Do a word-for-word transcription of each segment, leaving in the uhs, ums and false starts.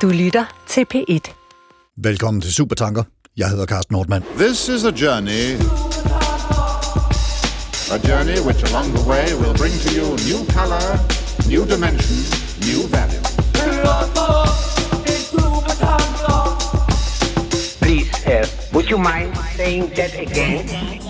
Du lytter til P et. Velkommen til Supertanker. Jeg hedder Carsten Nordmann. This is a journey. A journey which along the way will bring to you new color, new dimension, new value. Please, uh, would you mind saying that again?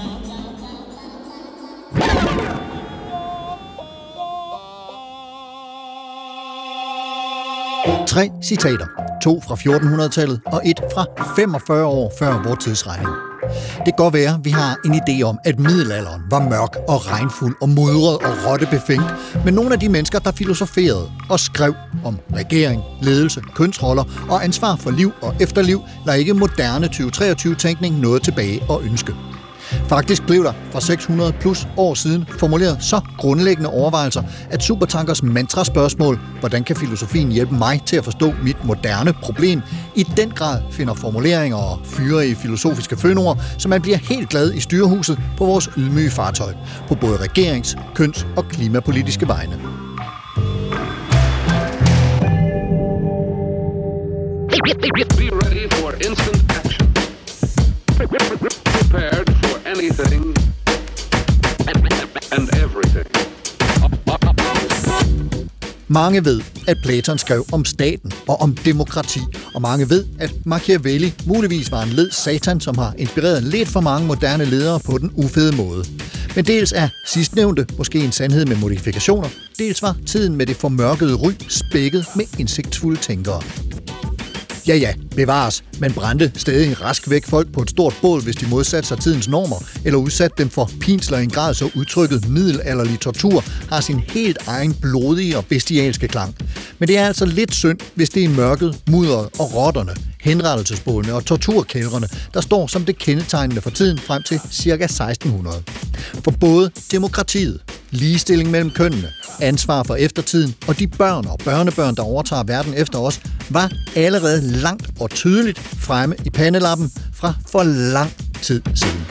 Tre citater. To fra fjortenhundredetallet og et fra femogfyrre år før vor tidsregning. Det kan godt være, at vi har en idé om, at middelalderen var mørk og regnfuld og mudret og rottebefængt, men nogle af de mennesker, der filosoferede og skrev om regering, ledelse, kønsroller og ansvar for liv og efterliv, lader ikke moderne tyve treogtyve-tænkning noget tilbage og ønske. Faktisk blev der for seks hundrede plus år siden formuleret så grundlæggende overvejelser, at Supertankers mantraspørgsmål, hvordan kan filosofien hjælpe mig til at forstå mit moderne problem, i den grad finder formuleringer og fyre i filosofiske fønord, så man bliver helt glad i styrehuset på vores ydmyge fartøj, på både regerings-, køns- og klimapolitiske vegne. Be ready for instant action. Prepared for anything and everything. Mange ved, at Platon skrev om staten og om demokrati, og mange ved, at Machiavelli muligvis var en led satan, som har inspireret lidt for mange moderne ledere på den ufede måde. Men dels er sidstnævnte måske en sandhed med modifikationer, dels var tiden med det formørkede ry spækket med indsigtsfulde tænkere. Ja, ja, bevares, men brændte stadig rask væk folk på et stort bål, hvis de modsatte sig tidens normer, eller udsatte dem for pinsler i en grad, så udtrykket middelalderlig tortur har sin helt egen blodige og bestialske klang. Men det er altså lidt synd, hvis det er mørket, mudderet og rotterne, henrettelsesbålene og torturkældrene, der står som det kendetegnende for tiden frem til ca. seksten hundrede. For både demokratiet, ligestilling mellem kønnene, ansvar for eftertiden og de børn og børnebørn, der overtager verden efter os, var allerede langt og tydeligt fremme i pandelappen fra for lang tid siden.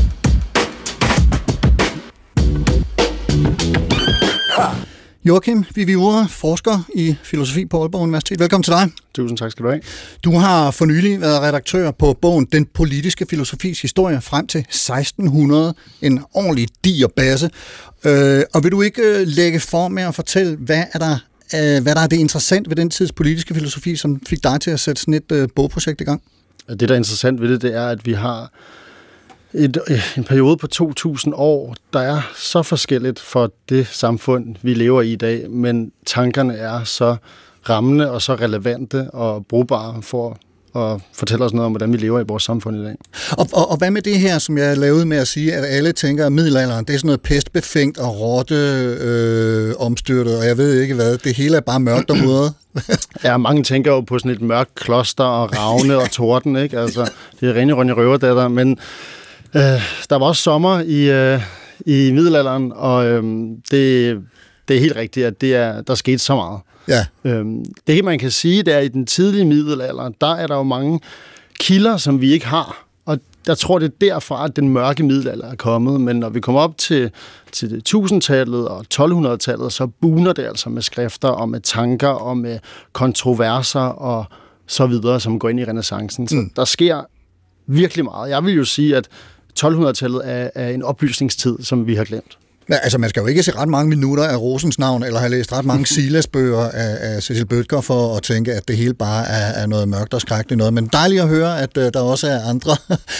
Joachim Viviura, forsker i filosofi på Aalborg Universitet. Velkommen til dig. Tusind tak skal du have. Du har for nylig været redaktør på bogen Den politiske filosofis historie frem til seksten hundrede. En ordentlig diger basse. Øh, og vil du ikke lægge for med at fortælle, hvad er der, øh, hvad der er det interessant ved den tids politiske filosofi, som fik dig til at sætte sådan et øh, bogprojekt i gang? Det, der er interessant ved det, det er, at vi har Et, en periode på to tusind år, der er så forskelligt for det samfund, vi lever i i dag, men tankerne er så rammende og så relevante og brugbare for at fortælle os noget om, hvordan vi lever i vores samfund i dag. Og, og, og hvad med det her, som jeg lavede med at sige, at alle tænker, at middelalderen, det er sådan noget pestbefængt og rotte øh, omstyrtet, og jeg ved ikke hvad, det hele er bare mørkt og mudret. Ja, mange tænker jo på sådan et mørkt kloster og ravne og torden, ikke? Altså, det er rene runde røverdatter, men Øh, der var også sommer i, øh, i middelalderen, og øh, det, det er helt rigtigt, at det er, der skete så meget. Ja. Øh, det, man kan sige, det er, at i den tidlige middelalder, der er der jo mange kilder, som vi ikke har. Og jeg tror, det er derfra, at den mørke middelalder er kommet. Men når vi kommer op til, til tusindtallet og tolv-hundrede-tallet, så buner det altså med skrifter og med tanker og med kontroverser og så videre, som går ind i renæssancen. Så mm. der sker virkelig meget. Jeg vil jo sige, at tolv-hundrede-tallet er, er en oplysningstid, som vi har glemt. Ja, altså, man skal jo ikke se ret mange minutter af Rosens navn, eller have læst ret mange Silas-bøger af, af Cecil Bødker for at tænke, at det hele bare er, er noget mørkt og skrækkeligt noget. Men dejligt at høre, at uh, der også er andre.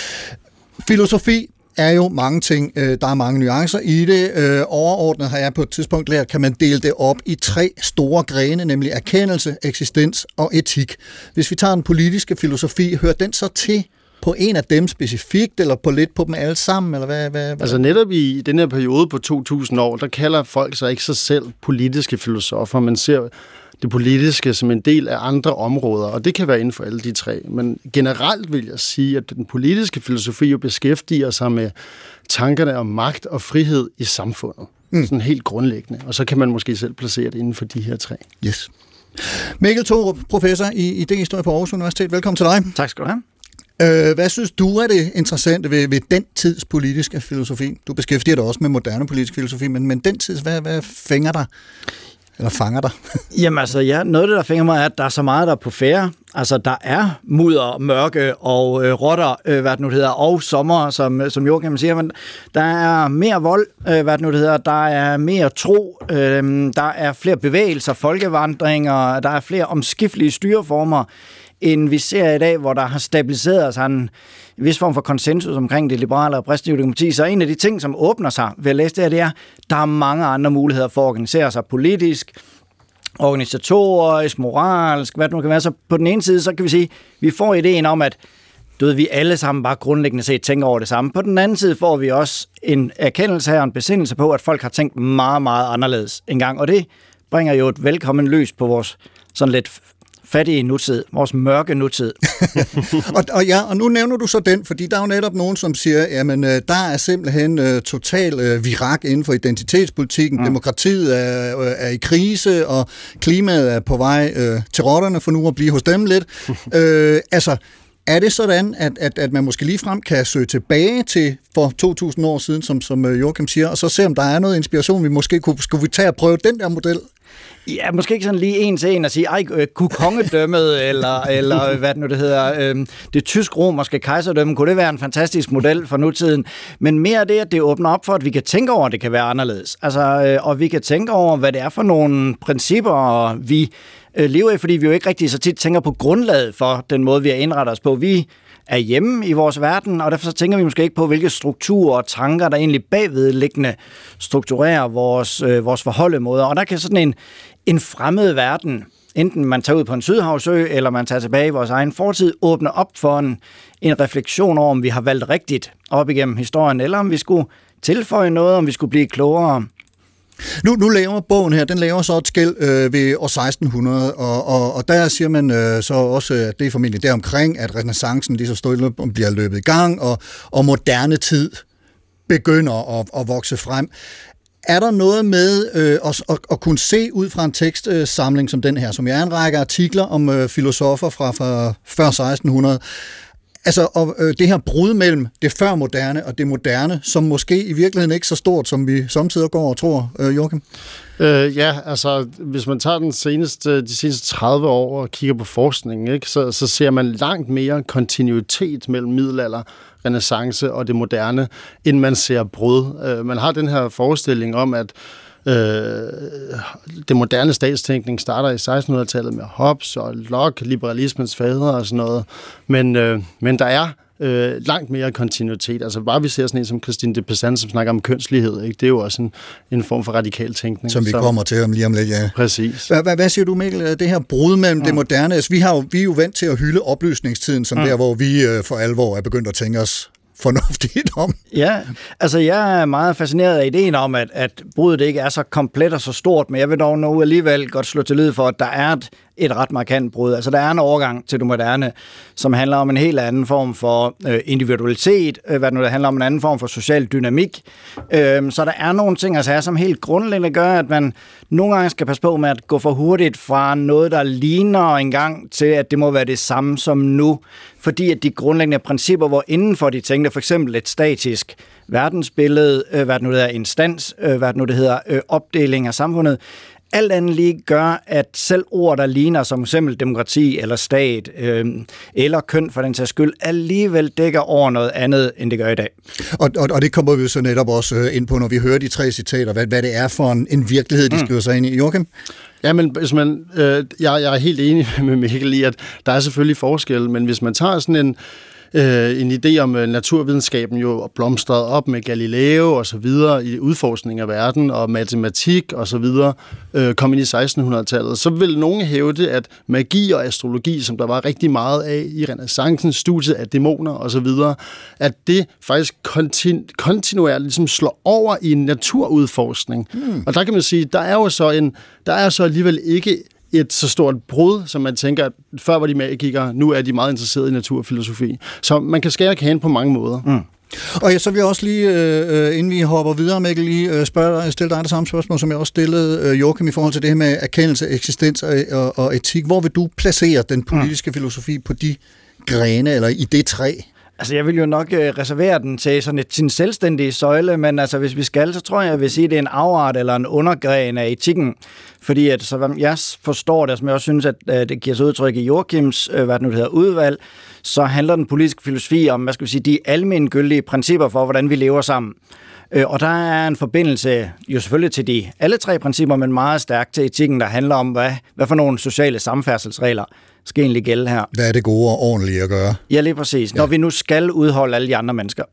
Filosofi er jo mange ting. Uh, der er mange nuancer i det. Uh, overordnet har jeg på et tidspunkt lært, kan man dele det op i tre store grene, nemlig erkendelse, eksistens og etik. Hvis vi tager den politiske filosofi, hører den så til på en af dem specifikt, eller på lidt på dem alle sammen? Eller hvad, hvad, hvad? Altså netop i den her periode på to tusind år, der kalder folk sig ikke sig selv politiske filosofer, men ser det politiske som en del af andre områder, og det kan være inden for alle de tre. Men generelt vil jeg sige, at den politiske filosofi jo beskæftiger sig med tankerne om magt og frihed i samfundet. Mm. Sådan helt grundlæggende. Og så kan man måske selv placere det inden for de her tre. Yes. Mikkel Thorup, professor i idéhistorie på Aarhus Universitet. Velkommen til dig. Tak skal du have. Hvad synes du er det interessante ved, ved den tids politiske filosofi? Du beskæftiger dig også med moderne politisk filosofi, men, men den tids, hvad, hvad fænger dig? eller fanger dig? Jamen altså, ja, noget af det, der fænger mig, er, at der er så meget, der er på færre. Altså, der er mudder, mørke og øh, rotter, øh, hvad det nu hedder, og sommer, som, som Joachim siger, men der er mere vold, øh, hvad det nu hedder, der er mere tro, øh, der er flere bevægelser, folkevandringer, der er flere omskiftelige styreformer, end vi ser i dag, hvor der har stabiliseret sig en vis form for konsensus omkring det liberale og repræsentative demokrati. Så en af de ting, som åbner sig ved at læse det her, det er, der er mange andre muligheder for at organisere sig politisk, organisatorisk, moralsk, hvad det nu kan være. Så på den ene side, så kan vi sige, vi får ideen om, at du ved, vi alle sammen bare grundlæggende set tænker over det samme. På den anden side får vi også en erkendelse her og en besindelse på, at folk har tænkt meget, meget anderledes engang. Og det bringer jo et velkommen lys på vores sådan lidt fattige nutid, vores mørke nutid. og, og ja, og nu nævner du så den, fordi der er jo netop nogen, som siger, jamen der er simpelthen uh, total uh, virak inden for identitetspolitikken, mm. demokratiet er, uh, er i krise, og klimaet er på vej uh, til rotterne, for nu at blive hos dem lidt. uh, altså, er det sådan, at, at, at man måske ligefrem kan søge tilbage til for to tusind år siden, som, som Joachim siger, og så se, om der er noget inspiration, vi måske kunne, skulle vi tage og prøve den der model? Ja, måske ikke sådan lige en til en at sige, ej, kunne kongedømmet, eller, eller hvad det nu det hedder, øh, det tysk-romerske kejserdømme, kunne det være en fantastisk model for nutiden? Men mere det, at det åbner op for, at vi kan tænke over, at det kan være anderledes. Altså, øh, og vi kan tænke over, hvad det er for nogle principper, vi øh, lever i, fordi vi jo ikke rigtig så tit tænker på grundlaget for den måde, vi har indrettet os på. Vi er hjemme i vores verden, og derfor så tænker vi måske ikke på, hvilke strukturer og tanker, der egentlig bagvedliggende strukturerer vores, øh, vores forholdemåder. Og der kan sådan en, en fremmed verden, enten man tager ud på en sydhavsø, eller man tager tilbage i vores egen fortid, åbne op for en, en refleksion over, om vi har valgt rigtigt op igennem historien, eller om vi skulle tilføje noget, om vi skulle blive klogere. Nu, nu laver bogen her, den laver så et skel øh, ved år seksten hundrede, og, og, og der siger man øh, så også, at det er formentlig deromkring, at renæssancen lige så stille bliver løbet i gang, og, og moderne tid begynder at, at vokse frem. Er der noget med øh, at, at, at kunne se ud fra en tekstsamling som den her, som er en række artikler om øh, filosofer fra, fra før seksten hundrede, altså og, øh, det her brud mellem det førmoderne og det moderne, som måske i virkeligheden ikke så stort, som vi samtidig går og tror, øh, Joachim? Øh, ja, altså hvis man tager den seneste, de seneste tredive år og kigger på forskningen, ikke, så, så ser man langt mere kontinuitet mellem middelalder, renæssance og det moderne, end man ser brud. Øh, man har den her forestilling om, at øh, det moderne statstænkning starter i sekstenhundredetallet med Hobbes og Locke, liberalismens fader og sådan noget, men, øh, men der er øh, langt mere kontinuitet. Altså bare vi ser sådan en som Christine de Pizan, som snakker om kønslighed, ikke? Det er jo også en, en form for radikal tænkning. Som vi som, kommer til om lige om lidt, ja. Præcis. Hvad, hvad, hvad siger du, Mikkel, det her brud mellem mm. det moderne? Altså, vi, har jo, vi er jo vant til at hylde oplysningstiden, som mm. der, hvor vi øh, for alvor er begyndt at tænke os fornuftigt om. Ja, altså jeg er meget fascineret af ideen om, at, at bruddet ikke er så komplet og så stort, men jeg vil dog nu alligevel godt slå til lyd for, at der er et, et ret markant brud. Altså der er en overgang til det moderne, som handler om en helt anden form for øh, individualitet, øh, hvad nu der handler om en anden form for social dynamik. Øh, så der er nogle ting, altså, som helt grundlæggende gør, at man nogle gange skal passe på med at gå for hurtigt fra noget, der ligner engang, til at det må være det samme som nu. Fordi at de grundlæggende principper, hvor indenfor de tænkte, for eksempel et statisk verdensbillede, øh, hvad det nu hedder, instans, øh, hvad det nu det hedder, øh, opdeling af samfundet, alt andet lige gør, at selv ord, der ligner som eksempel demokrati eller stat, øh, eller køn for den sags skyld, alligevel dækker over noget andet, end det gør i dag. Og, og, og det kommer vi jo så netop også ind på, når vi hører de tre citater, hvad, hvad det er for en, en virkelighed, de skriver sig ind i. Joachim? Ja, men hvis man, øh, jeg, jeg er helt enig med Mikkel i, at der er selvfølgelig forskel, men hvis man tager sådan en, øh, en idé om uh, naturvidenskaben jo blomstret op med Galileo og så videre i udforskning af verden og matematik og så videre, øh, kom ind i sekstenhundredetallet, så vil nogen hævde, at magi og astrologi, som der var rigtig meget af i renæssancen, studiet af dæmoner og så videre, at det faktisk kontinu- kontinuerligt ligesom slår over i en naturudforskning. Hmm. Og der kan man sige, der er jo så en, der er så alligevel ikke et så stort brud, som man tænker, at før var de magikere, nu er de meget interesserede i naturfilosofi. Så man kan skære kagen på mange måder. Mm. Og ja, så vil jeg også lige, øh, inden vi hopper videre, Mikkel, lige øh, spørge dig, stille dig det samme spørgsmål, som jeg også stillede øh, Joachim i forhold til det her med erkendelse, eksistens og, og, og etik. Hvor vil du placere den politiske mm. filosofi på de grene, eller i det træ? Altså, jeg vil jo nok øh, reservere den til sådan et, sin selvstændige søjle, men altså, hvis vi skal, så tror jeg, jeg vil sige, at det er en afart eller en undergren af etikken, fordi at, så jeg forstår det, som jeg også synes, at øh, det giver sig udtryk i Joachims, øh, hvad det nu hedder, udvalg, så handler den politiske filosofi om, hvad skal vi sige, de almengyldige principper for, hvordan vi lever sammen. Øh, og der er en forbindelse jo selvfølgelig til de alle tre principper, men meget stærkt til etikken, der handler om, hvad, hvad for nogle sociale samfærdselsregler skal egentlig gælde her. Hvad er det gode og ordentlige at gøre? Ja, lige præcis. Ja. Når vi nu skal udholde alle de andre mennesker.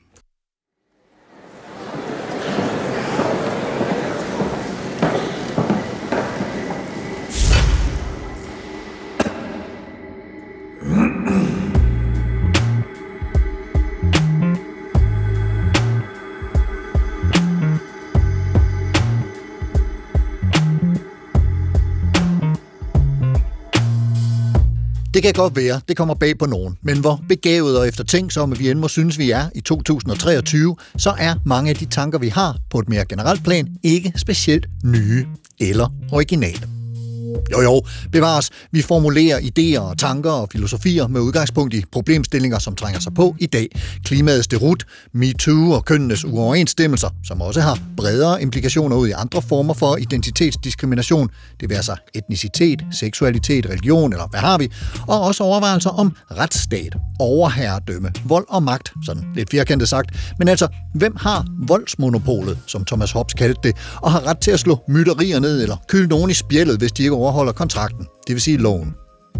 Det kan godt være, det kommer bag på nogen, men hvor begavet og eftertænksomme vi end må synes, vi er i to tusind treogtyve, så er mange af de tanker, vi har på et mere generelt plan, ikke specielt nye eller originale. Jo jo, bevares, vi formulerer idéer og tanker og filosofier med udgangspunkt i problemstillinger, som trænger sig på i dag. Klimaets derut, MeToo og kønnenes uoverensstemmelser, som også har bredere implikationer ud i andre former for identitetsdiskrimination, det vil altså etnicitet, seksualitet, religion eller hvad har vi, og også overvejelser om retsstat, overherredømme, vold og magt, sådan lidt firkantet sagt, men altså, hvem har voldsmonopolet, som Thomas Hobbes kaldte det, og har ret til at slå mytterier ned eller kylde nogen i spjældet, hvis de ikke overholder kontrakten, det vil sige loven.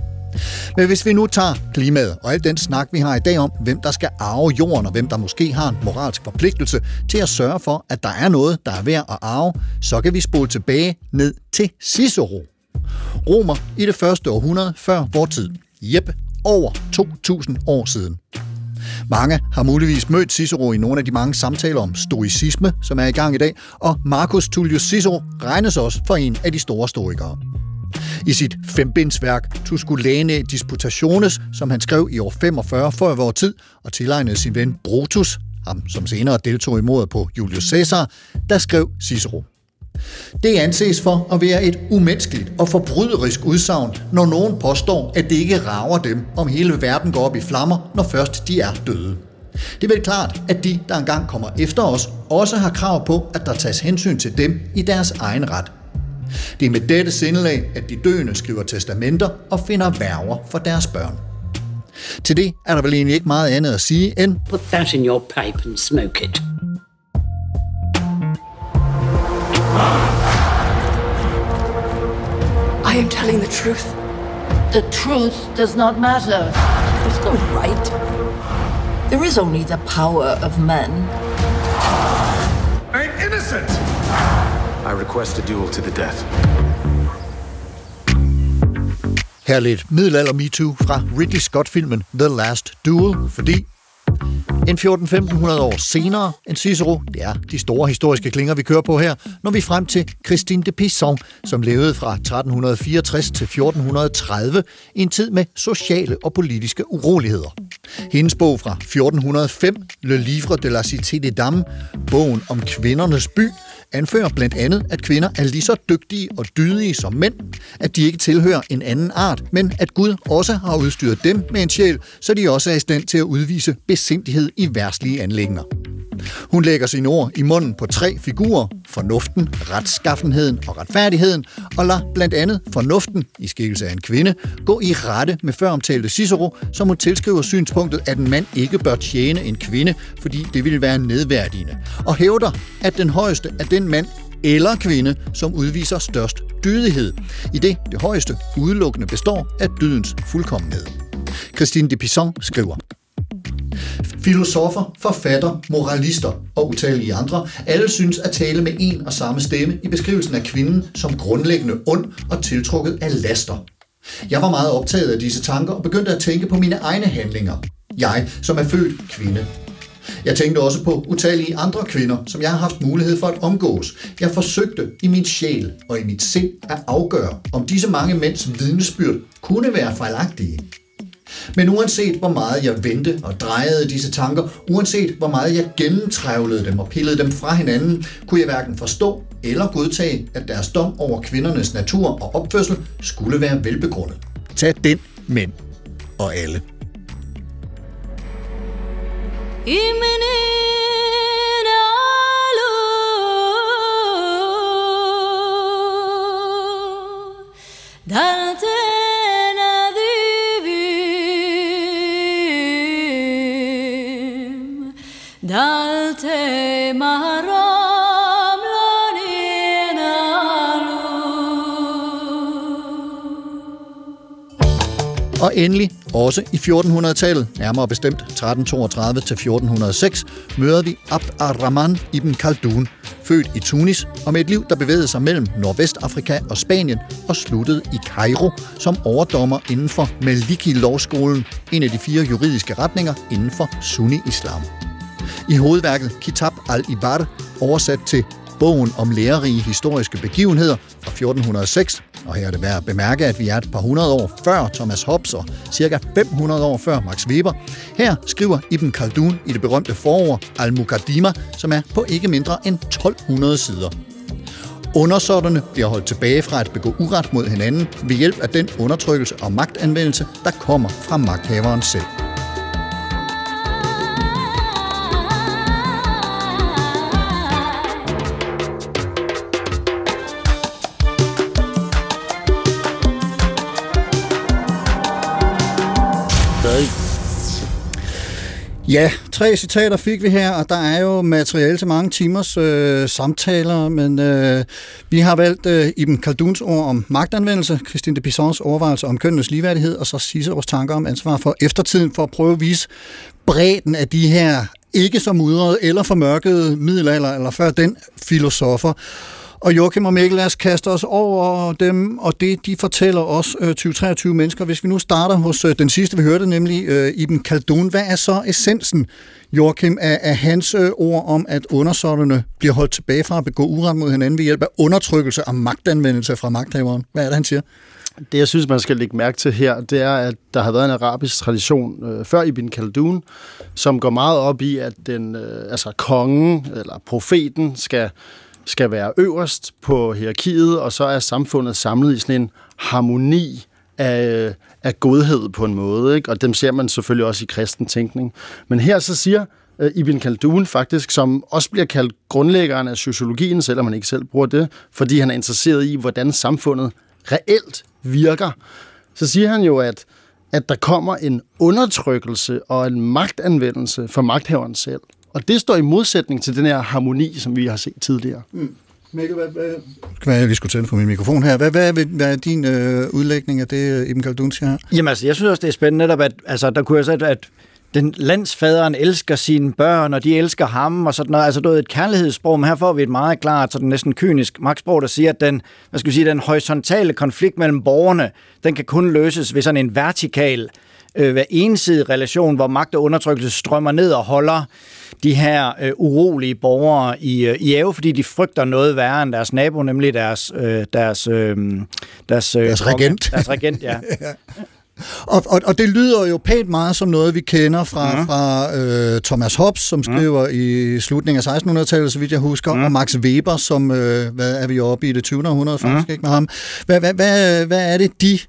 Men hvis vi nu tager klimaet og al den snak, vi har i dag om, hvem der skal arve jorden, og hvem der måske har en moralsk forpligtelse til at sørge for, at der er noget, der er værd at arve, så kan vi spole tilbage ned til Cicero. Romer i det første århundrede før vor tid. Jep, over to tusind år siden. Mange har muligvis mødt Cicero i nogle af de mange samtaler om stoicisme, som er i gang i dag, og Marcus Tullius Cicero regnes også for en af de store stoikere. I sit fembindsværk Tusculanae Disputationes, som han skrev i år femogfyrre før vor tid og tilegnede sin ven Brutus, ham som senere deltog i mordet på Julius Caesar, der skrev Cicero: det anses for at være et umenneskeligt og forbryderisk udsagn, når nogen påstår, at det ikke rager dem, om hele verden går op i flammer, når først de er døde. Det er vel klart, at de, der engang kommer efter os, også har krav på, at der tages hensyn til dem i deres egen ret. Det er med dette sindelag, at de døende skriver testamenter og finder værger for deres børn. Til det er der vel egentlig ikke meget andet at sige end: put that in your pipe and smoke it. I am telling the truth. The truth does not matter. There's no right. There is only the power of men. I'm innocent! I request a duel to the death. Her lidt middelalder MeToo fra Ridley Scott-filmen The Last Duel, fordi en fjorten til femten hundrede år senere end Cicero, det er de store historiske klinger, vi kører på her, når vi er frem til Christine de Pizan, som levede fra tretten fireogtres til fjorten tredive i en tid med sociale og politiske uroligheder. Hendes bog fra fjorten hundrede fem, Le Livre de la Cité des Dames, bogen om kvindernes by, anfører blandt andet, at kvinder er lige så dygtige og dydige som mænd, at de ikke tilhører en anden art, men at Gud også har udstyret dem med en sjæl, så de også er i stand til at udvise besindighed i verdslige anliggender. Hun lægger sine ord i munden på tre figurer: fornuften, retskaffenheden og retfærdigheden, og lader blandt andet fornuften, i skikkelse af en kvinde, gå i rette med føromtalte Cicero, som hun tilskriver synspunktet, at en mand ikke bør tjene en kvinde, fordi det ville være nedværdigende, og hævder, at den højeste er den mand eller kvinde, som udviser størst dydighed, i det det højeste udelukkende består af dydens fuldkommenhed. Christine de Pizan skriver: filosofer, forfatter, moralister og utallige andre, alle synes at tale med en og samme stemme i beskrivelsen af kvinden som grundlæggende ond og tiltrukket af laster. Jeg var meget optaget af disse tanker og begyndte at tænke på mine egne handlinger. Jeg, som er født kvinde. Jeg tænkte også på utallige andre kvinder, som jeg har haft mulighed for at omgås. Jeg forsøgte i min sjæl og i mit sind at afgøre, om disse mange mænds vidnesbyrd kunne være fejlagtige. Men uanset hvor meget jeg vendte og drejede disse tanker, uanset hvor meget jeg gennemtrævlede dem og pillede dem fra hinanden, kunne jeg hverken forstå eller godtage, at deres dom over kvindernes natur og opførsel skulle være velbegrundet. Tag den, mænd og alle. Og endelig, også i fjortenhundredetallet, nærmere bestemt tretten toogtredive til fjorten hundrede og seks, møder vi Abd ar-Rahman ibn Khaldun, født i Tunis og med et liv, der bevægede sig mellem Nordvestafrika og Spanien og sluttede i Kairo som overdommer inden for Maliki-lovskolen, en af de fire juridiske retninger inden for sunni-islam. I hovedværket Kitab al-Ibar, oversat til Bogen om lærerige historiske begivenheder fra fjorten hundrede og seks, og her er det værd at bemærke, at vi er et par hundrede år før Thomas Hobbes og cirka fem hundrede år før Max Weber. Her skriver Ibn Khaldun i det berømte forord Al-Muqaddimah, som er på ikke mindre end tolv hundrede sider. Undersåtterne bliver holdt tilbage fra at begå uret mod hinanden ved hjælp af den undertrykkelse og magtanvendelse, der kommer fra magthaveren selv. Ja, tre citater fik vi her, og der er jo materiale til mange timers øh, samtaler, men øh, vi har valgt øh, Ibn Khalduns ord om magtanvendelse, Christine de Pizans overvejelser om kønnenes ligeværdighed, og så Ciceros tanker om ansvar for eftertiden, for at prøve at vise bredden af de her ikke så mudrede eller formørkede middelalder eller før den filosofer. Og Joachim og Mikkel, lad os kaste os over dem, og det de fortæller os øh, tyve til treogtyve mennesker. Hvis vi nu starter hos øh, den sidste, vi hørte, nemlig øh, Ibn Khaldun. Hvad er så essensen, Joachim, af, af hans øh, ord om, at undersåtterne bliver holdt tilbage fra at begå uret mod hinanden ved hjælp af undertrykkelse og magtanvendelse fra magthaveren? Hvad er det, han siger? Det, jeg synes, man skal lægge mærke til her, det er, at der har været en arabisk tradition øh, før Ibn Khaldun, som går meget op i, at den, øh, altså kongen eller profeten skal skal være øverst på hierarkiet, og så er samfundet samlet i sådan en harmoni af, af godhed på en måde, ikke? Og dem ser man selvfølgelig også i kristen tænkning. Men her så siger uh, Ibn Khaldun faktisk, som også bliver kaldt grundlæggeren af sociologien, selvom man ikke selv bruger det, fordi han er interesseret i, hvordan samfundet reelt virker, så siger han jo, at, at der kommer en undertrykkelse og en magtanvendelse for magthaveren selv. Og det står i modsætning til den her harmoni, som vi har set tidligere. Mm. Mikkel, hvad, hvad, hvad jeg lige skulle tænde på min mikrofon her. Hvad, hvad, hvad er din øh, udlægning af det, Ibn Khaldun siger her? Jamen altså, jeg synes også, det er spændende netop, at altså, der kunne jeg sige, at den landsfaderen elsker sine børn, og de elsker ham, og sådan noget. Altså, det er et kærlighedssprog, men her får vi et meget klart, sådan næsten kynisk magtsprog, der siger, at den, hvad skal vi sige, den horisontale konflikt mellem borgerne, den kan kun løses ved sådan en vertikal, øh, hver ensidig relation, hvor magt og undertrykkelse strømmer ned og holder de her øh, urolige borgere i, øh, i ave, fordi de frygter noget værre end deres nabo, nemlig deres øh, deres øh, deres, øh, deres regent. Deres regent, ja. ja. Og, og, og det lyder jo pænt meget som noget, vi kender fra, mm. fra øh, Thomas Hobbes, som skriver mm. i slutningen af sekstenhundredetallet, så vidt jeg husker, mm. og Max Weber, som øh, hvad er vi oppe i det tyvende århundrede faktisk, mm. ikke med ham. Hvad, hvad, hvad, hvad er det, de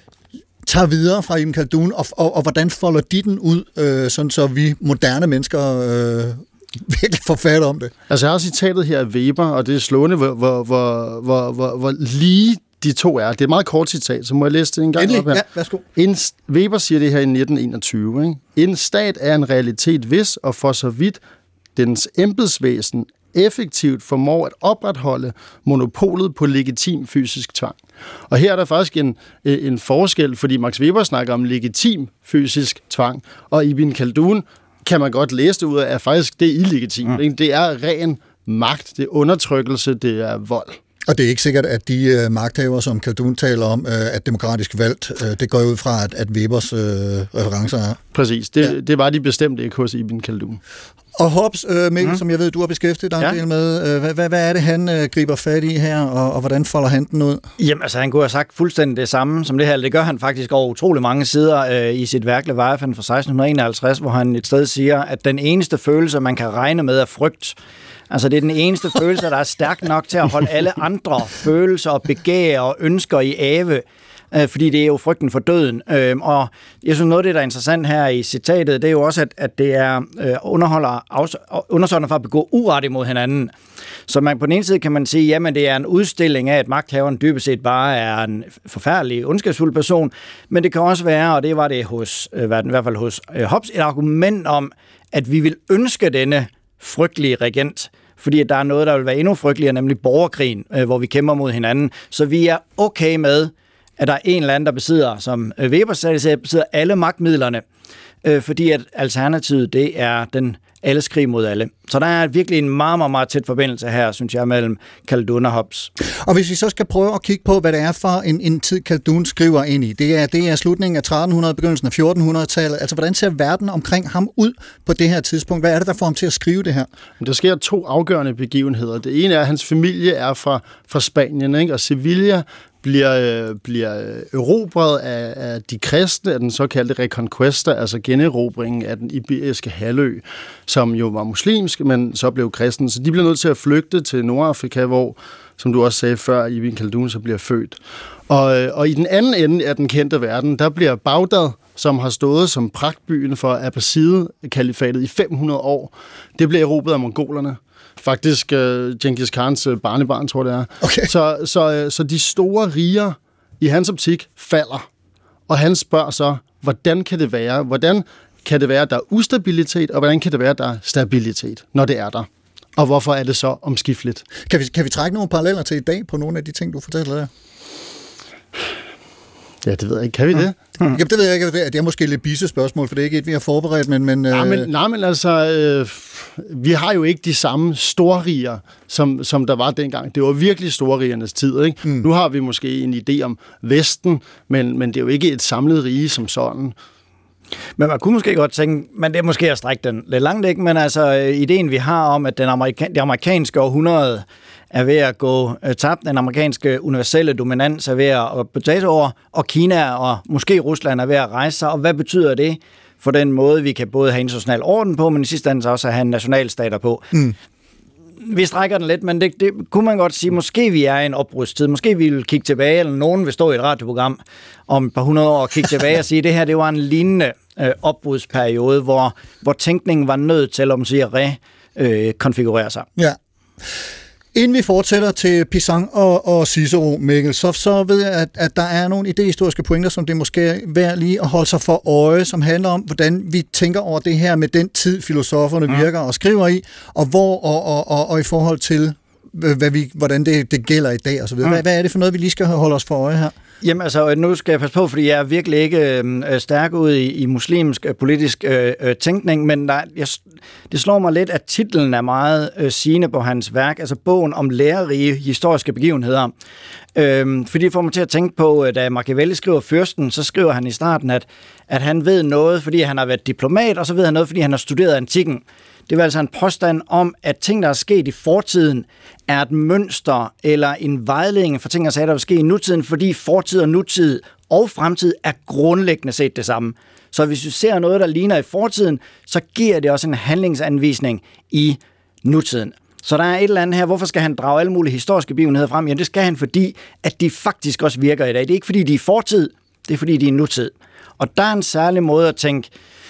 tager videre fra Ibn Khaldun, og, og, og hvordan folder de den ud, øh, sådan så vi moderne mennesker øh, virkelig får fat om det? Altså, jeg har citatet her af Weber, og det er slående, hvor, hvor, hvor, hvor, hvor, hvor lige de to er. Det er et meget kort citat, så må jeg læse det en gang Endelig. op her. Ja, værsgo. En, Weber siger det her i nitten enogtyve. Ikke? En stat er en realitet, hvis og for så vidt dens embedsvæsen effektivt formår at opretholde monopolet på legitim fysisk tvang. Og her er der faktisk en, en forskel, fordi Max Weber snakker om legitim fysisk tvang, og Ibn Khaldun kan man godt læse det ud af, at faktisk det er illegitimt. Mm. Det er ren magt, det er undertrykkelse, det er vold. Og det er ikke sikkert, at de øh, magthaver, som Khaldun taler om, øh, at demokratisk valgt, øh, det går ud fra, at, at Webers øh, referencer er. Præcis, det, ja. det var de bestemt ikke hos Ibn Khaldun. Og Hobbes, øh, Mikkel, mm. som jeg ved, du har beskæftiget dig en ja. del med, øh, hvad, hvad, hvad er det, han øh, griber fat i her, og, og hvordan folder han den ud? Jamen, altså, han kunne have sagt fuldstændig det samme som det her. Det gør han faktisk over utrolig mange sider øh, i sit værk Leviathan fra seksten enoghalvtreds, hvor han et sted siger, at den eneste følelse, man kan regne med, er frygt. Altså, det er den eneste følelse, der er stærk nok til at holde alle andre følelser og begær og ønsker i ave. øh, fordi det er jo frygten for døden. Øh, og jeg synes, noget af det, der er interessant her i citatet, det er jo også, at, at det er øh, underholder, undersøgende for at begå uret imod hinanden. Så man, på den ene side kan man sige, jamen det er en udstilling af, at magthaveren dybest set bare er en forfærdelig, ondskabsfuld person, men det kan også være, og det var det hos, øh, i hvert fald hos øh, Hobbes, et argument om, at vi vil ønske denne frygtelige regent, fordi der er noget, der vil være endnu frygteligere, nemlig borgerkrigen, øh, hvor vi kæmper mod hinanden. Så vi er okay med, at der er en eller anden, der besidder, som Weber sagde, besidder alle magtmidlerne, øh, fordi at alternativet, det er den alles krig mod alle. Så der er virkelig en meget, meget, meget tæt forbindelse her, synes jeg, mellem Khaldun og Hobbes. Og hvis vi så skal prøve at kigge på, hvad det er for en, en tid, Khaldun skriver ind i, det er, det er slutningen af tretten hundrede, begyndelsen af fjortenhundredetallet. Altså, hvordan ser verden omkring ham ud på det her tidspunkt? Hvad er det, der får ham til at skrive det her? Der sker to afgørende begivenheder. Det ene er, at hans familie er fra, fra Spanien, ikke? Og Sevilla bliver, bliver erobret af, af de kristne, af den såkaldte Reconquista, altså generobringen af den iberiske halvø, som jo var muslimsk, men så blev kristen. Så de bliver nødt til at flygte til Nordafrika, hvor, som du også sagde før, Ibn Khaldun så bliver født. Og, og i den anden ende af den kendte verden, der bliver Bagdad, som har stået som pragtbyen for Abbasid-kalifatet i fem hundrede år, det bliver erobret af mongolerne. Faktisk uh, Genghis Khans uh, barnebarn, tror det er. Okay. Så, så, så de store riger i hans optik falder. Og han spørger så, hvordan kan det være, hvordan kan det være, at der er ustabilitet, og hvordan kan det være, at der er stabilitet, når det er der? Og hvorfor er det så omskifteligt? Kan vi, kan vi trække nogle paralleller til i dag på nogle af de ting, du fortæller der? Ja, det ved jeg ikke. Kan vi det? Hmm. Jamen, det ved jeg ikke. Det er måske lidt bisse spørgsmål, for det er ikke et, vi har forberedt, men... men nej, men, nej, men altså, øh, vi har jo ikke de samme storriger, som, som der var dengang. Det var virkelig storrigernes tid, ikke? Mm. Nu har vi måske en idé om Vesten, men, men det er jo ikke et samlet rige som sådan. Men man kunne måske godt tænke, men det er måske at strække den lidt langt, ikke? Men altså, ideen vi har om, at den amerika- det amerikanske århundrede er ved at gå uh, tabt, den amerikanske universelle dominans er ved at betage over, og Kina og måske Rusland er ved at rejse sig, og hvad betyder det for den måde, vi kan både have international orden på, men i sidste ende også have nationalstater på? Mm. Vi strækker den lidt, men det, det kunne man godt sige, måske vi er i en opbrudstid, måske vi vil kigge tilbage, eller nogen vil stå i et radioprogram om et par hundrede år og kigge tilbage og sige, at det her det var en lignende øh, opbrudsperiode, hvor, hvor tænkningen var nødt til, om man siger, rekonfigurere øh, sig. Ja. Inden vi fortsætter til Pisang og, og Cicero, Mikkel, så, så ved jeg, at, at der er nogle idehistoriske pointer, som det måske er værd lige at holde sig for øje, som handler om, hvordan vi tænker over det her med den tid, filosoferne mm. virker og skriver i, og hvor og, og, og, og i forhold til, hvad vi, hvordan det, det gælder i dag og så videre. Mm. Hvad, hvad er det for noget, vi lige skal holde os for øje her? Jamen altså, nu skal jeg passe på, fordi jeg er virkelig ikke øh, stærk ud i, i muslimsk øh, politisk øh, tænkning, men der, jeg, det slår mig lidt, at titlen er meget øh, sigende på hans værk, altså bogen om lærerige historiske begivenheder. Øh, fordi det får mig til at tænke på, da Machiavelli skriver Fyrsten, så skriver han i starten, at, at han ved noget, fordi han har været diplomat, og så ved han noget, fordi han har studeret antikken. Det var altså en påstand om, at ting, der er sket i fortiden, er et mønster eller en vejledning for ting, der sagde, der vil ske i nutiden, fordi fortid og nutid og fremtid er grundlæggende set det samme. Så hvis vi ser noget, der ligner i fortiden, så giver det også en handlingsanvisning i nutiden. Så der er et eller andet her, hvorfor skal han drage alle mulige historiske begivenheder frem? Jamen det skal han, fordi at de faktisk også virker i dag. Det er ikke fordi, de er i fortid, det er fordi, de er i nutid. Og der er en særlig måde at tænke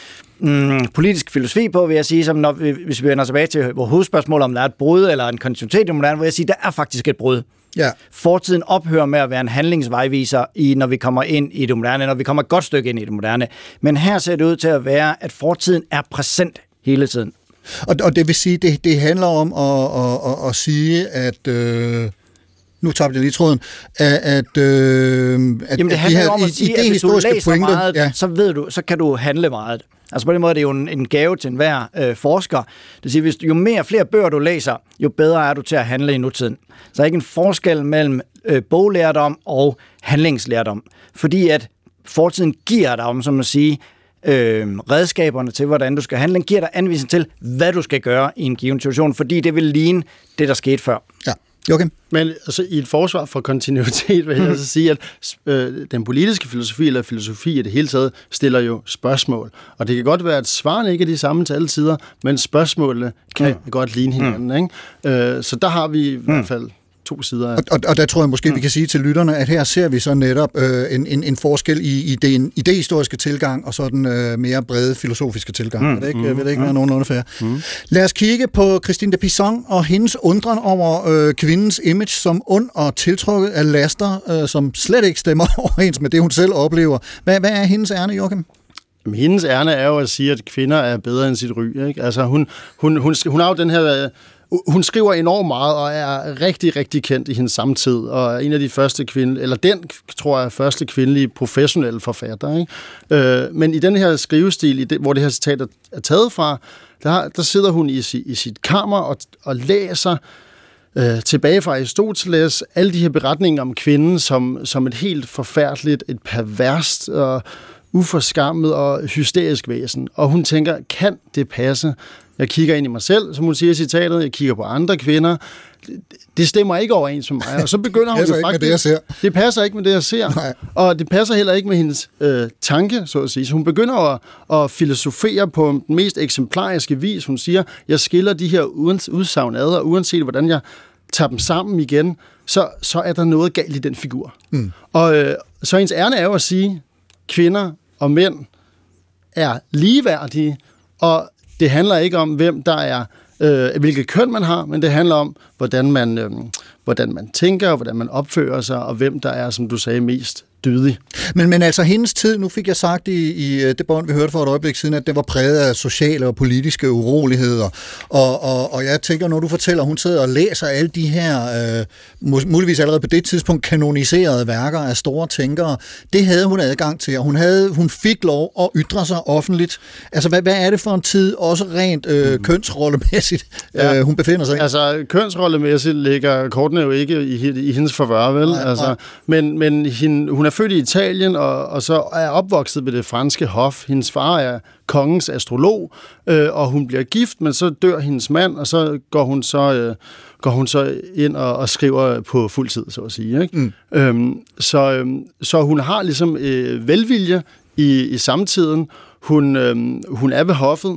Mm, politisk filosofi på, vil jeg sige, som når, hvis vi vender tilbage til vores hovedspørgsmål, om der er et brud eller en kontinuitet i moderne, vil jeg sige, der er faktisk et brud. Ja. Fortiden ophører med at være en handlingsvejviser, i, når vi kommer ind i det moderne, når vi kommer et godt stykke ind i det moderne. Men her ser det ud til at være, at fortiden er præsent hele tiden. Og, og det vil sige, det, det handler om at, at, at, at sige, at... Øh Nu tabte jeg lige tråden, at, at, øh, at Jamen det handler de her, om at sige, at hvis du læser pointer, meget, ja. så ved du, så kan du handle meget. Altså på den måde er det jo en, en gave til enhver øh, forsker. Det vil sige, hvis jo mere flere bøger du læser, jo bedre er du til at handle i nutiden. Så der er ikke en forskel mellem øh, boglærdom og handlingslærdom. Fordi at fortiden giver dig, om som man siger, øh, redskaberne til, hvordan du skal handle, giver dig anvisning til, hvad du skal gøre i en given situation, fordi det vil ligne det, der skete før. Ja. Okay. Men altså, i et forsvar for kontinuitet vil jeg altså sige, at øh, den politiske filosofi, eller filosofi i det hele taget, stiller jo spørgsmål. Og det kan godt være, at svarene ikke er de samme til alle tider, men spørgsmålene kan mm. godt ligne hinanden. Mm. Ikke? Øh, så der har vi i mm. hvert fald to sider af. Og, og, og der tror jeg måske, mm. vi kan sige til lytterne, at her ser vi så netop øh, en, en, en forskel i, i den idehistoriske tilgang, og så den øh, mere brede filosofiske tilgang. Mm. Vil det ikke, mm. vil det ikke mm. være nogenlunde fair? Mm. Lad os kigge på Christine de Pizan og hendes undren over øh, kvindens image som ond og tiltrukket af laster, øh, som slet ikke stemmer overens med det, hun selv oplever. Hvad, hvad er hendes ærne, Joachim? Jamen, hendes ærne er jo at sige, at kvinder er bedre end sit ry. Ikke? Altså, hun, hun, hun, hun har jo den her... Hun skriver enormt meget og er rigtig, rigtig kendt i hendes samtid, og er en af de første kvinde, eller den, tror jeg, første kvindelige professionelle forfatter. Ikke? Øh, men i den her skrivestil, i det, hvor det her citat er taget fra, der, der sidder hun i, i sit kammer og, og læser øh, tilbage fra Aristoteles alle de her beretninger om kvinden som, som et helt forfærdeligt, et perverst og uforskammet og hysterisk væsen. Og hun tænker, kan det passe? Jeg kigger ind i mig selv, som hun siger i citatet, jeg kigger på andre kvinder. Det stemmer ikke overens med mig. Og så begynder hun det faktisk... det, jeg ser. Det passer ikke med det, jeg ser. Nej. Og det passer heller ikke med hendes øh, tanke, så at sige. Så hun begynder at, at filosofere på den mest eksemplariske vis. Hun siger, jeg skiller de her udsagn ad, og uanset hvordan jeg tager dem sammen igen, så, så er der noget galt i den figur. Mm. Og øh, så hendes ærne er jo at sige, kvinder og mænd er ligeværdige, og det handler ikke om, hvem der er, øh, hvilket køn man har, men det handler om, hvordan man, øh, hvordan man tænker, og hvordan man opfører sig, og hvem der er, som du sagde, mest dydig. Men, men altså hendes tid, nu fik jeg sagt i, i det bånd, vi hørte for et øjeblik siden, at det var præget af sociale og politiske uroligheder. Og, og, og jeg tænker, når du fortæller, hun sidder og læser alle de her, øh, muligvis allerede på det tidspunkt, kanoniserede værker af store tænkere, det havde hun adgang til, og hun, havde, hun fik lov at ytre sig offentligt. Altså, hvad, hvad er det for en tid, også rent øh, mm. kønsrollemæssigt, ja. øh, hun befinder sig i? Altså, kønsrollemæssigt ligger kortene jo ikke i, i hendes forvør, vel? Nej, altså, nej. Men, men hende, hun er født i Italien, og, og så er opvokset ved det franske hof. Hendes far er kongens astrolog, øh, og hun bliver gift, men så dør hendes mand, og så går hun så, øh, går hun så ind og, og skriver på fuld tid, så at sige. Ikke? Mm. Øhm, så, øh, så hun har ligesom øh, velvilje i, i samtiden. Hun, øh, hun er ved hoffet,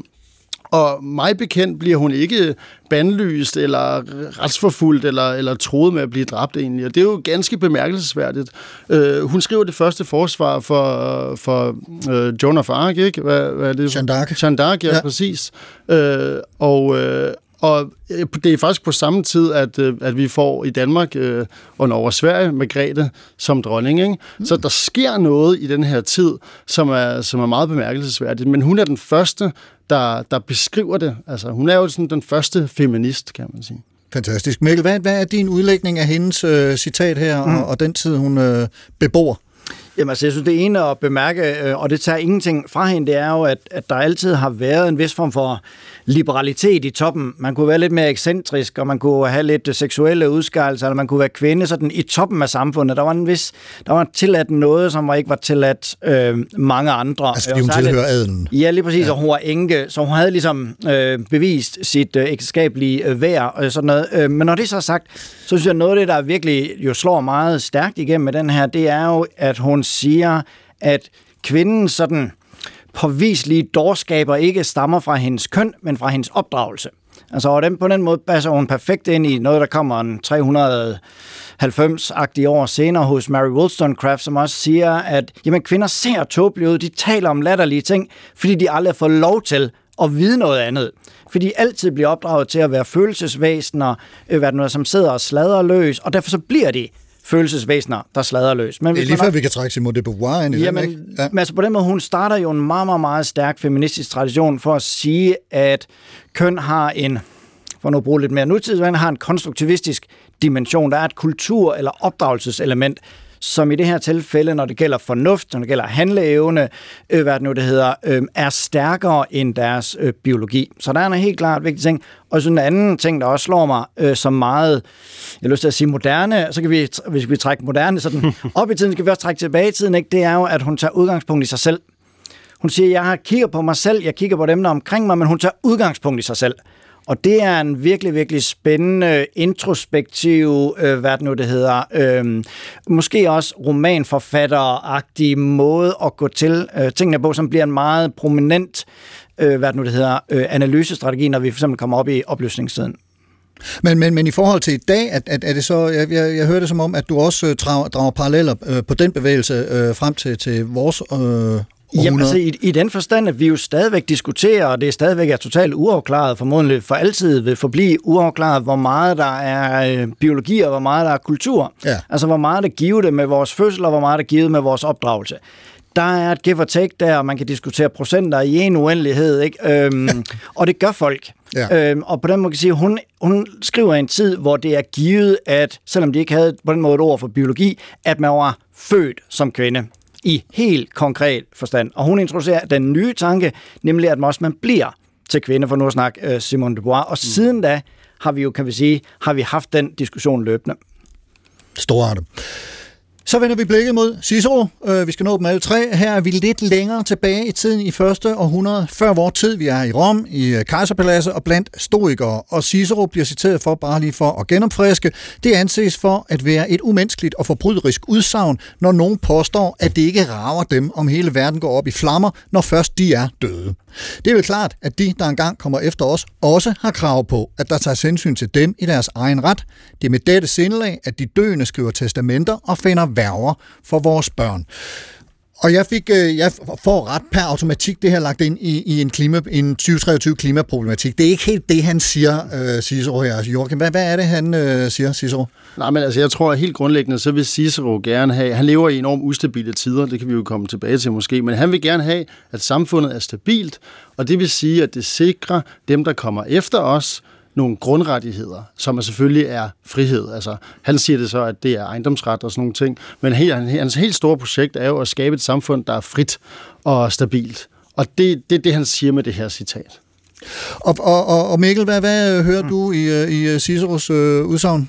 og mig bekendt bliver hun ikke bandlyst eller retsforfulgt eller, eller troet med at blive dræbt egentlig. Og det er jo ganske bemærkelsesværdigt. Øh, hun skriver det første forsvar for, for øh, Joan of Arc, ikke? Hvad, hvad er det? Jeanne d'Arc. Jeanne d'Arc, ja, ja. Præcis. Øh, og... Øh, Og det er faktisk på samme tid, at, at vi får i Danmark øh, og over Sverige Margrethe som dronning. Ikke? Mm. Så der sker noget i den her tid, som er, som er meget bemærkelsesværdigt. Men hun er den første, der, der beskriver det. Altså, hun er jo sådan den første feminist, kan man sige. Fantastisk. Mikkel, hvad, hvad er din udlægning af hendes øh, citat her, mm. og, og den tid, hun øh, bebor? Jamen, altså, jeg synes, det ene at bemærke, øh, og det tager ingenting fra hende, det er jo, at, at der altid har været en vis form for liberalitet i toppen. Man kunne være lidt mere ekscentrisk, og man kunne have lidt seksuelle udskejelser, eller man kunne være kvinde sådan i toppen af samfundet. Der var en vis, der var tilladt noget, som var ikke var tilladt øh, mange andre. Altså, fordi hun tilhører adelen. Ja, lige præcis, ja. Og hun var enke, så hun havde ligesom øh, bevist sit øh, ægteskabelige øh, værd og sådan noget. Øh, men når det så er sagt, så synes jeg, noget af det, der virkelig jo slår meget stærkt igennem med den her, det er jo, at hun siger, at kvinden sådan påviselige dårskaber ikke stammer fra hendes køn, men fra hendes opdragelse. Altså, og den, på den måde passer hun perfekt ind i noget, der kommer en tre hundrede halvfems-agtige år senere hos Mary Wollstonecraft, som også siger, at jamen, kvinder ser tåbelige ud, de taler om latterlige ting, fordi de aldrig får lov til at vide noget andet. Fordi de altid bliver opdraget til at være følelsesvæsener, øh, noget, som sidder og sladrer løs, og derfor så bliver de følelsesvæsener, der sladrer løs. Men det er lige før, vi kan trække Simone de Beauvoir ind i jamen, den, ikke? Ja. Men altså på den måde, hun starter jo en meget, meget, meget stærk feministisk tradition for at sige, at køn har en, for nu at bruge lidt mere nutids, har en konstruktivistisk dimension. Der er et kultur- eller opdragelseselement, som i det her tilfælde, når det gælder fornuft, når det gælder handleevne, øh, hvad det nu det hedder, øh, er stærkere end deres øh, biologi. Så der er en helt klart vigtig ting. Og så en anden ting, der også slår mig øh, som meget, jeg har lyst til at sige moderne, så kan vi, hvis vi trækker moderne sådan op i tiden, skal vi også trække tilbage i tiden, ikke? Det er jo, at hun tager udgangspunkt i sig selv. Hun siger, jeg har kigget på mig selv, jeg kigger på dem, der er omkring mig, men hun tager udgangspunkt i sig selv. Og det er en virkelig, virkelig spændende, introspektiv, øh, hvad det nu det hedder, øh, måske også romanforfatteragtig måde at gå til øh, tingene på, som bliver en meget prominent, øh, hvad det nu det hedder, øh, analysestrategi, når vi for eksempel kommer op i opløsningstiden. Men, men, men i forhold til i dag, at, at, er det så, jeg, jeg, jeg hører det som om, at du også øh, drager, drager paralleller øh, på den bevægelse øh, frem til, til vores øh, Jamen, altså, i, i den forstand, at vi jo stadigvæk diskuterer, og det er stadigvæk er totalt uafklaret, formodentlig for altid vil forblive uafklaret, hvor meget der er øh, biologi, og hvor meget der er kultur. Ja. Altså, hvor meget der giver det med vores fødsel, og hvor meget der giver det med vores opdragelse. Der er et give og take der, og man kan diskutere procenter i en uendelighed, ikke? Øhm, og det gør folk. Ja. Øhm, og på den måde kan sige, hun, hun skriver i en tid, hvor det er givet, at selvom de ikke havde på den måde et ord for biologi, at man var født som kvinde i helt konkret forstand. Og hun introducerer den nye tanke, nemlig at man også man bliver til kvinde, for nu at snakke uh, Simone de Beauvoir. Og mm. siden da har vi jo, kan vi sige, har vi haft den diskussion løbende. Storartet. Så vender vi blikket mod Cicero. Vi skal nå dem alle tre. Her er vi lidt længere tilbage i tiden i første århundrede før vores tid. Vi er i Rom, i Kejserpaladset og blandt stoikere. Og Cicero bliver citeret for, bare lige for at genopfriske, det anses for at være et umenneskeligt og forbryderisk udsagn, når nogen påstår, at det ikke rager dem, om hele verden går op i flammer, når først de er døde. Det er vel klart, at de, der engang kommer efter os, også har krav på, at der tages hensyn til dem i deres egen ret. Det er med dette sindelag, at de døende skriver testamenter og finder værger for vores børn. Og jeg fik, jeg får ret per automatik det her lagt ind i, i en, klima, en tyve treogtyve klimaproblematik. Det er ikke helt det, han siger, uh, Cicero her. Joachim, hvad, hvad er det, han uh, siger, Cicero? Nej, men altså, jeg tror, at helt grundlæggende, så vil Cicero gerne have, han lever i enormt ustabile tider, det kan vi jo komme tilbage til måske, men han vil gerne have, at samfundet er stabilt, og det vil sige, at det sikrer dem, der kommer efter os, nogle grundrettigheder, som selvfølgelig er frihed. Altså, han siger det så, at det er ejendomsret og sådan nogle ting, men hans helt store projekt er jo at skabe et samfund, der er frit og stabilt. Og det er det, det, han siger med det her citat. Og, og, og Mikkel, hvad, hvad hører mm. du i, i Ciceros øh, udsagn?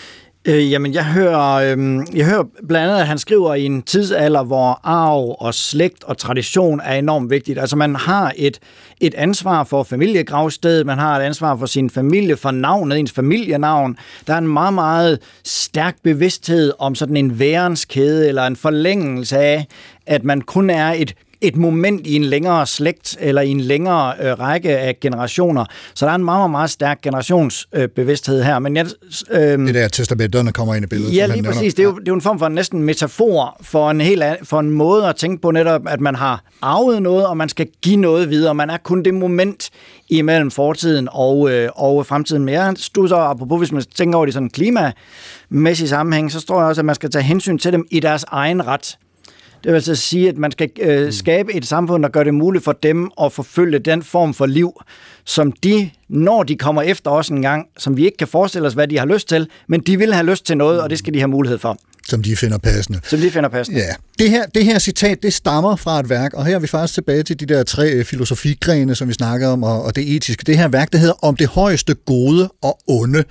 Øh, jamen, jeg hører, øh, jeg hører blandt andet, at han skriver i en tidsalder, hvor arv og slægt og tradition er enormt vigtigt. Altså, man har et, et ansvar for familiegravstedet, man har et ansvar for sin familie, for navnet, ens familienavn. Der er en meget, meget stærk bevidsthed om sådan en værenskæde, eller en forlængelse af, at man kun er et et moment i en længere slægt, eller i en længere øh, række af generationer. Så der er en meget, meget, meget stærk generationsbevidsthed øh, her. Men jeg, øh, det der testamenterne kommer ind i billedet. Ja, lige præcis. Det er, jo, det er jo en form for næsten metafor for en, helt, for en måde at tænke på netop, at man har arvet noget, og man skal give noget videre. Man er kun det moment imellem fortiden og, øh, og fremtiden. Men jeg studser, apropos, hvis man tænker over det i sådan en klimamæssig sammenhæng, så tror jeg også, at man skal tage hensyn til dem i deres egen ret. Det vil altså sige, at man skal øh, skabe et samfund, der gør det muligt for dem at forfølge den form for liv, som de, når de kommer efter os en gang, som vi ikke kan forestille os, hvad de har lyst til, men de vil have lyst til noget, og det skal de have mulighed for. Som de finder passende. Som de finder passende. Ja. Det her, det her citat, det stammer fra et værk, og her er vi faktisk tilbage til de der tre filosofigrene, som vi snakker om, og, og det etiske. Det her værk, det hedder Om det højeste gode og onde.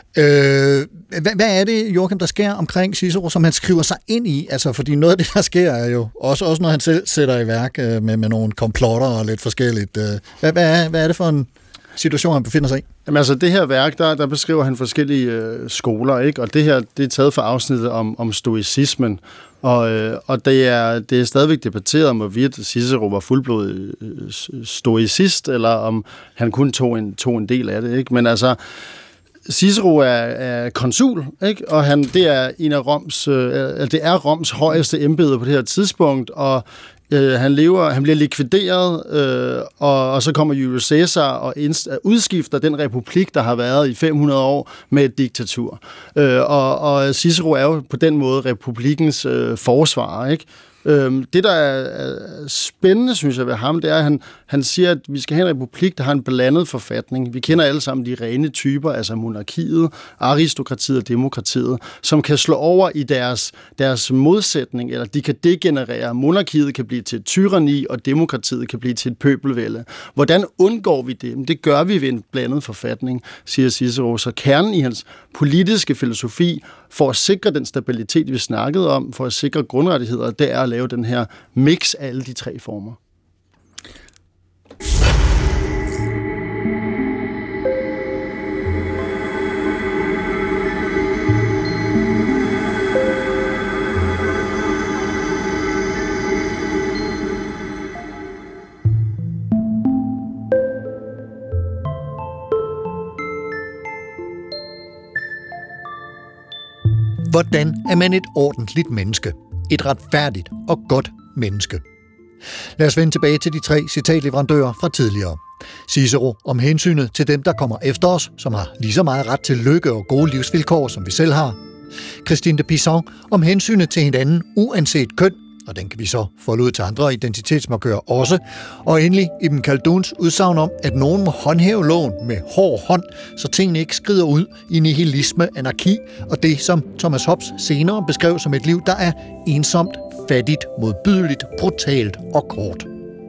Øh, hvad, hvad er det, Joachim, der sker omkring Cicero, som han skriver sig ind i? Altså, fordi noget af det, der sker, er jo også, også når han selv sætter i værk øh, med, med nogle komplotter og lidt forskelligt. Øh, hvad, hvad, er, hvad er det for en situation, han befinder sig i? Jamen altså, det her værk, der, der beskriver han forskellige øh, skoler, ikke? Og det her, det er taget fra afsnittet om, om stoicismen. Og, øh, og det, er, det er stadigvæk debatteret om, hvorvidt Cicero var fuldblodet øh, stoicist, eller om han kun tog en, tog en del af det, ikke? Men altså, Cicero er, er konsul, ikke? Og han, det er en af Roms, øh, det er Roms højeste embede på det her tidspunkt, og øh, han lever, han bliver likvideret, øh, og, og så kommer Julius Caesar og indst, udskifter den republik, der har været i fem hundrede år, med et diktatur. Øh, og, og Cicero er jo på den måde republikkens øh, forsvarer, ikke? Det, der er spændende, synes jeg, ved ham, det er, at han, han siger, at vi skal have en republik, der har en blandet forfatning. Vi kender alle sammen de rene typer, altså monarkiet, aristokratiet og demokratiet, som kan slå over i deres, deres modsætning, eller de kan degenerere. Monarkiet kan blive til et tyranni, og demokratiet kan blive til et pøbelvælde. Hvordan undgår vi det? Det gør vi ved en blandet forfatning, siger Cicero. Så kernen i hans politiske filosofi, for at sikre den stabilitet, vi snakkede om, for at sikre grundrettigheder, det er at lave den her mix af alle de tre former. Hvordan er man et ordentligt menneske? Et retfærdigt og godt menneske? Lad os vende tilbage til de tre citatleverandører fra tidligere. Cicero om hensynet til dem, der kommer efter os, som har lige så meget ret til lykke og gode livsvilkår, som vi selv har. Christine de Pizan om hensynet til hinanden uanset køn, og den kan vi så folde ud til andre identitetsmarkører også. Og endelig Ibn Khalduns udsagn om, at nogen må håndhæve loven med hård hånd, så tingene ikke skrider ud i nihilisme, anarki og det, som Thomas Hobbes senere beskrev som et liv, der er ensomt, fattigt, modbydeligt, brutalt og kort.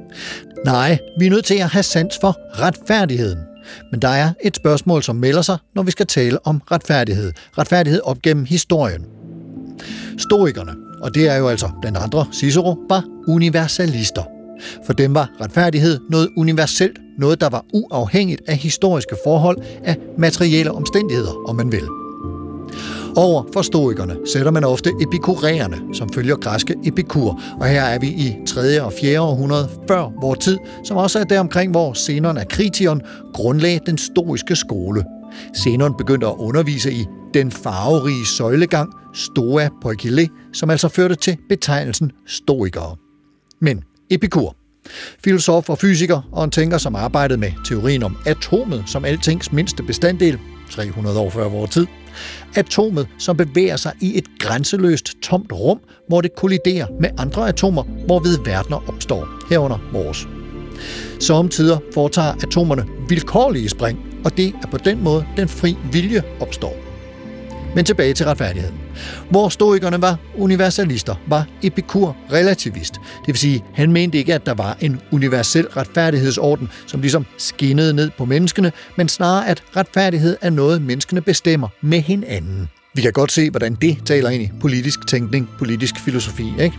Nej, vi er nødt til at have sans for retfærdigheden. Men der er et spørgsmål, som melder sig, når vi skal tale om retfærdighed. Retfærdighed op gennem historien. Stoikerne, og det er jo altså blandt andre Cicero, var universalister. For dem var retfærdighed noget universelt, noget der var uafhængigt af historiske forhold, af materielle omstændigheder, om man vil. Over for stoikerne sætter man ofte epikuræerne, som følger græske Epikur, og her er vi i tredje og fjerde århundrede før vor tid, som også er deromkring, hvor Zenon af Krition grundlagde den stoiske skole. Zenon begyndte at undervise i den farverige søjlegang Stoa Poikile, som altså førte til betegnelsen stoikere. Men Epikur, filosof og fysiker og en tænker, som arbejdede med teorien om atomet som altings mindste bestanddel, tre hundrede år før vores tid. Atomet, som bevæger sig i et grænseløst tomt rum, hvor det kolliderer med andre atomer, hvorved verdener opstår, herunder vores. Sommetider foretager atomerne vilkårlige spring, og det er på den måde, den fri vilje opstår. Men tilbage til retfærdigheden. Hvor stoikerne var universalister, var Epikur relativist. Det vil sige, han mente ikke, at der var en universel retfærdighedsorden, som ligesom skinnede ned på menneskene, men snarere, at retfærdighed er noget, menneskene bestemmer med hinanden. Vi kan godt se, hvordan det taler ind i politisk tænkning, politisk filosofi, ikke?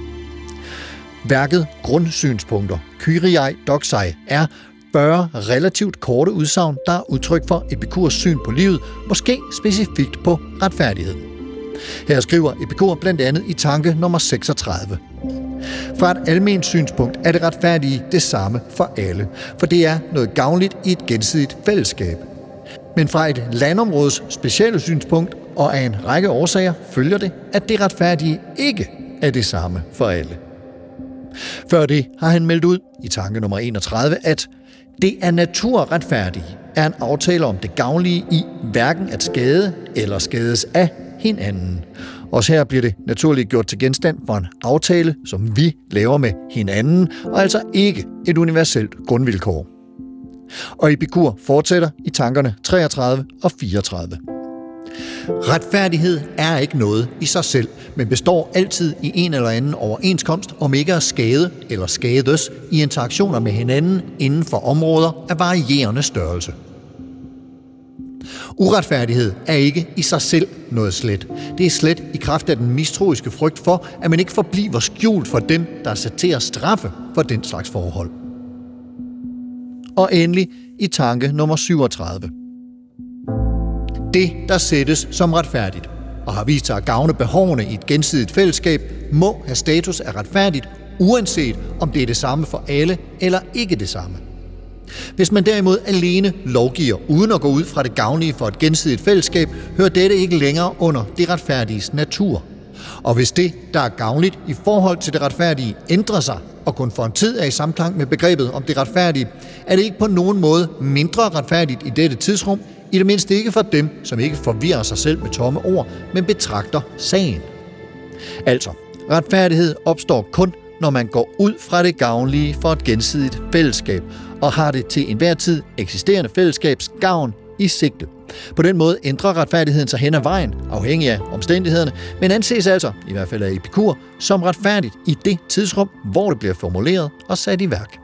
Værket Grundsynspunkter, Kyriai Doxai, er fyrre relativt korte udsagn, der er udtryk for Epikurs syn på livet, måske specifikt på retfærdigheden. Her skriver Epikur blandt andet i tanke nummer seksogtredive. Fra et alment synspunkt er det retfærdige det samme for alle, for det er noget gavnligt i et gensidigt fællesskab. Men fra et landområdes specielle synspunkt og af en række årsager følger det, at det retfærdige ikke er det samme for alle. Før det har han meldt ud i tanke nummer enogtredive, at det er naturretfærdige er en aftale om det gavnlige i hverken at skade eller skades af hinanden. Også her bliver det naturligt gjort til genstand for en aftale, som vi laver med hinanden, og altså ikke et universelt grundvilkår. Og Epikur fortsætter i tankerne treogtredive og fireogtredive. Retfærdighed er ikke noget i sig selv, men består altid i en eller anden overenskomst om ikke at skade eller skades i interaktioner med hinanden inden for områder af varierende størrelse. Uretfærdighed er ikke i sig selv noget slet. Det er slet i kraft af den mistroiske frygt for, at man ikke forbliver skjult for dem, der er sat til at straffe for den slags forhold. Og endelig i tanke nummer syvogtredive. Det, der sættes som retfærdigt og har vist sig at gavne behovene i et gensidigt fællesskab, må have status af retfærdigt, uanset om det er det samme for alle eller ikke det samme. Hvis man derimod alene lovgiver uden at gå ud fra det gavnlige for et gensidigt fællesskab, hører dette ikke længere under det retfærdiges natur. Og hvis det, der er gavnligt i forhold til det retfærdige, ændrer sig og kun for en tid er i samklang med begrebet om det retfærdige, er det ikke på nogen måde mindre retfærdigt i dette tidsrum, i det mindste ikke for dem, som ikke forvirrer sig selv med tomme ord, men betragter sagen. Altså, retfærdighed opstår kun, når man går ud fra det gavnlige for et gensidigt fællesskab, og har det til enhver tid eksisterende fællesskabs gavn i sigte. På den måde ændrer retfærdigheden sig hen ad vejen, afhængig af omstændighederne, men anses altså, i hvert fald af Epikur, som retfærdigt i det tidsrum, hvor det bliver formuleret og sat i værk.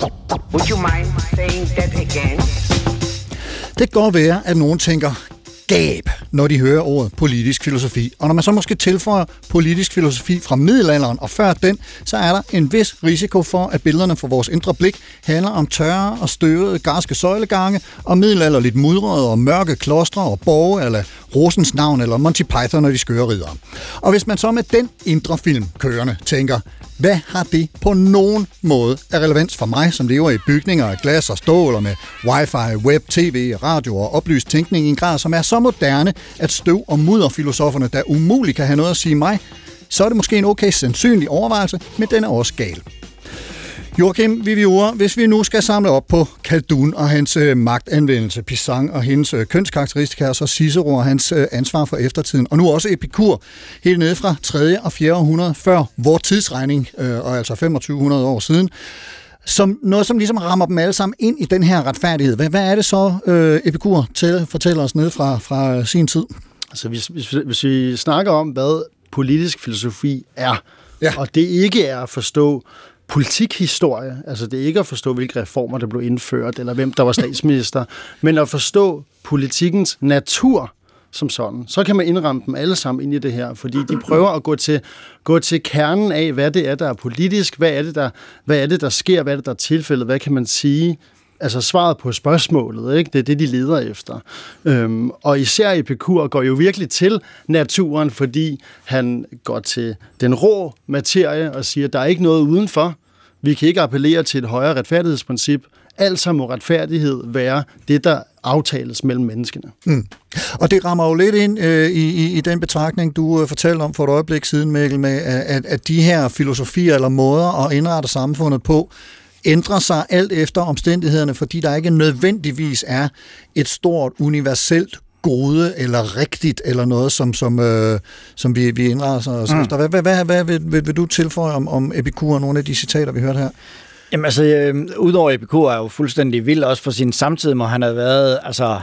Would you mind saying that again? Det kan godt være, at nogen tænker, gab, når de hører ordet politisk filosofi. Og når man så måske tilføjer politisk filosofi fra middelalderen og før den, så er der en vis risiko for, at billederne fra vores indre blik handler om tørre og støvede garske søjlegange og middelalderligt mudrede og mørke klostre og borge, eller Rosens navn eller Monty Python og de skøre riddere. Og hvis man så med den indre film kørende tænker, hvad har det på nogen måde af relevans for mig, som lever i bygninger af glas og stål og med wifi, web, tv, radio og oplyst tænkning i en grad, som er så moderne, at støv- og mudderfilosoferne, der umuligt kan have noget at sige mig, så er det måske en okay sandsynlig overvejelse, men den er også gal. Joachim Viviora, hvis vi nu skal samle op på Khaldun og hans øh, magtanvendelse, Pisang og hendes øh, kønskarakteristika, og så Cicero og hans øh, ansvar for eftertiden, og nu også Epikur, helt nede fra tredje og fjerde århundrede før vores tidsregning, øh, og altså femogtyve hundrede år siden, som noget, som ligesom rammer dem alle sammen ind i den her retfærdighed. Hvad, hvad er det så, øh, Epikur til, fortæller os nede fra, fra sin tid? Altså, hvis, hvis, hvis vi snakker om, hvad politisk filosofi er, ja. Og det ikke er at forstå politikhistorie, altså det er ikke at forstå, hvilke reformer der blev indført, eller hvem der var statsminister, men at forstå politikens natur som sådan. Så kan man indramme dem alle sammen ind i det her, fordi de prøver at gå til, gå til kernen af, hvad det er, der er politisk, hvad er det, der, hvad er det, der sker, hvad er det, der er tilfældet, hvad kan man sige, altså svaret på spørgsmålet, ikke? Det er det, de leder efter. Øhm, og især Epikur går jo virkelig til naturen, fordi han går til den rå materie og siger, der er ikke noget udenfor. Vi kan ikke appellere til et højere retfærdighedsprincip. Altså må retfærdighed være det, der aftales mellem menneskene. Mm. Og det rammer jo lidt ind øh, i, i den betragtning, du øh, fortalte om for et øjeblik siden, Mikkel, med at, at de her filosofier eller måder at indrette samfundet på, ændrer sig alt efter omstændighederne, fordi der ikke nødvendigvis er et stort universelt gode eller rigtigt eller noget, som, som, øh, som vi, vi indretter os mm. efter. Hvad, hvad, hvad, hvad vil, vil, vil du tilføje om, om Epikur og nogle af de citater, vi hørte her? Jamen altså, øh, udover Epikur er jo fuldstændig vild også for sin samtid, hvor han har været, altså...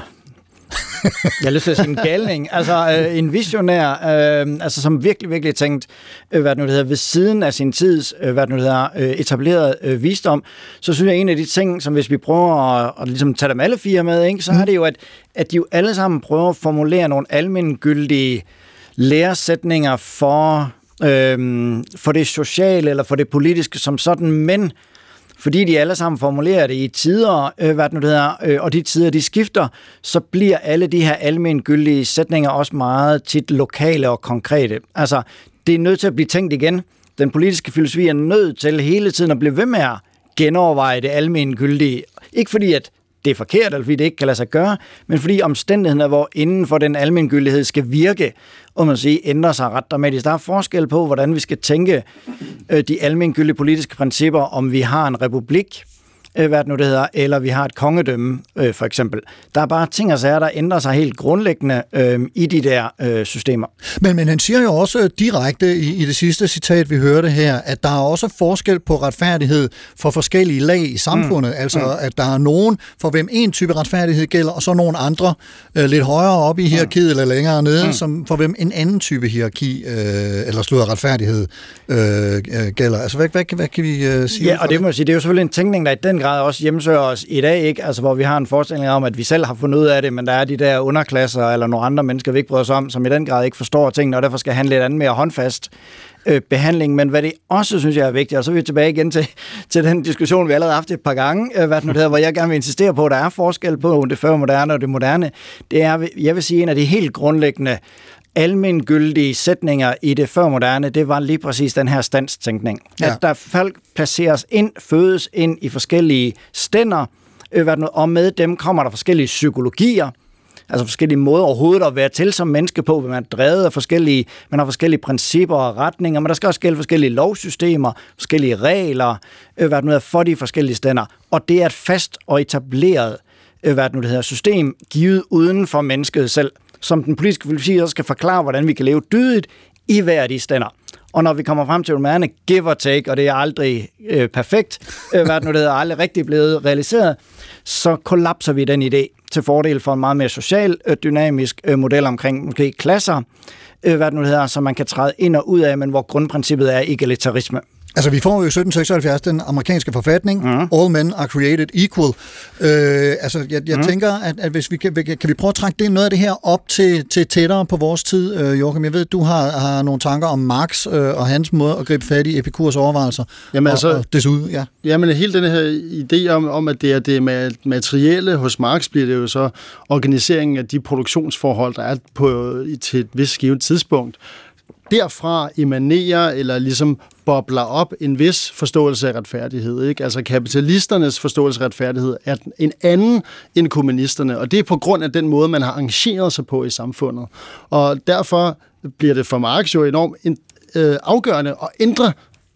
jeg har lyst til at sige en galning, altså øh, en visionær, øh, altså som virkelig, virkelig tænkt, øh, hvad det nu hedder, ved siden af sin tids, øh, hvad det nu hedder, øh, etableret øh, visdom, så synes jeg, en af de ting, som hvis vi prøver at, at ligesom tage dem alle fire med, ikke, så er det jo, at, at de jo alle sammen prøver at formulere nogle almengyldige læresætninger for, øh, for det sociale eller for det politiske som sådan, men fordi de alle sammen formulerer det i tider, øh, hvad det nu hedder, øh, og de tider, de skifter, så bliver alle de her almengyldige sætninger også meget tit lokale og konkrete. Altså, det er nødt til at blive tænkt igen. Den politiske filosofi er nødt til hele tiden at blive ved med at genoverveje det almengyldige. Ikke fordi, at det er forkert, eller fordi det ikke kan lade sig gøre, men fordi omstændigheden er, hvor inden for den almengyldighed skal virke, og man sige, ændrer sig ret dramatisk. Der er forskel på, hvordan vi skal tænke øh, de almengyldige politiske principper, om vi har en republik, øh, hvad det nu det hedder, eller vi har et kongedømme, øh, for eksempel. Der er bare ting og sager, der ændrer sig helt grundlæggende øh, i de der øh, systemer. Men, men han siger jo også direkte i, i det sidste citat, vi hørte her, at der er også forskel på retfærdighed for forskellige lag i samfundet. Mm. Altså, mm. at der er nogen, for hvem en type retfærdighed gælder, og så nogle andre øh, lidt højere oppe i hierarkiet mm. eller længere nede, mm. som for hvem en anden type hierarki øh, eller slået retfærdighed øh, gælder. Altså, hvad, hvad, hvad kan vi øh, sige? Ja, og det må jeg sige, det er jo selvfølgelig en tænkning, der i den grad også hjemsøger os i dag, ikke? Altså, hvor vi har en forestilling om, at vi selv har fundet ud af det, men der er de der underklasser eller nogle andre mennesker, vi ikke bryder os om, som i den grad ikke forstår tingene, og derfor skal handle lidt andet mere håndfast øh, behandling. Men hvad det også synes jeg er vigtigt, og så er vi tilbage igen til, til den diskussion, vi allerede har haft et par gange, øh, hvad det nu hedder, hvor jeg gerne vil insistere på, at der er forskel på det førmoderne og det moderne. Det er, jeg vil sige, en af de helt grundlæggende almengyldige sætninger i det førmoderne, det var lige præcis den her standstænkning. Ja. At der folk placeres ind, fødes ind i forskellige stænder, øh, og med dem kommer der forskellige psykologier, altså forskellige måder overhovedet at være til som menneske på, hvor man er drevet af forskellige, man har forskellige principper og retninger, men der skal også gælde forskellige lovsystemer, forskellige regler, øh, hvad det nu hedder, for de forskellige stænder. Og det er et fast og etableret øh, hvad det nu hedder, system, givet uden for mennesket selv, som den politiske filosofi også skal forklare, hvordan vi kan leve dydigt i hver af de stænder. Og når vi kommer frem til romane, give or take, og det er aldrig øh, perfekt, øh, hvad det nu det hedder, aldrig rigtig blevet realiseret, så kollapser vi den idé til fordel for en meget mere social, øh, dynamisk øh, model omkring måske klasser, øh, hvad det nu det hedder, som man kan træde ind og ud af, men hvor grundprincippet er egalitarisme. Altså, vi får jo sytten seksoghalvfjerds den amerikanske forfatning, mm. All men are created equal. Øh, altså, jeg, jeg mm. tænker, at, at hvis vi kan, kan vi prøve at trække det, noget af det her op til, til tættere på vores tid, øh, Joachim. Jeg ved, du har, har nogle tanker om Marx øh, og hans måde at gribe fat i Epikurs overvejelser. Jamen altså, og, og desuden, ja. Jamen, hele den her idé om, om at det er det materielle hos Marx, bliver det jo så organiseringen af de produktionsforhold, der er på, til et vist givet tidspunkt. Derfra emanerer eller ligesom bobler op en vis forståelse af retfærdighed. Ikke? Altså kapitalisternes forståelse af retfærdighed er en anden end kommunisterne, og det er på grund af den måde, man har arrangeret sig på i samfundet. Og derfor bliver det for Marx jo enormt øh, afgørende at ændre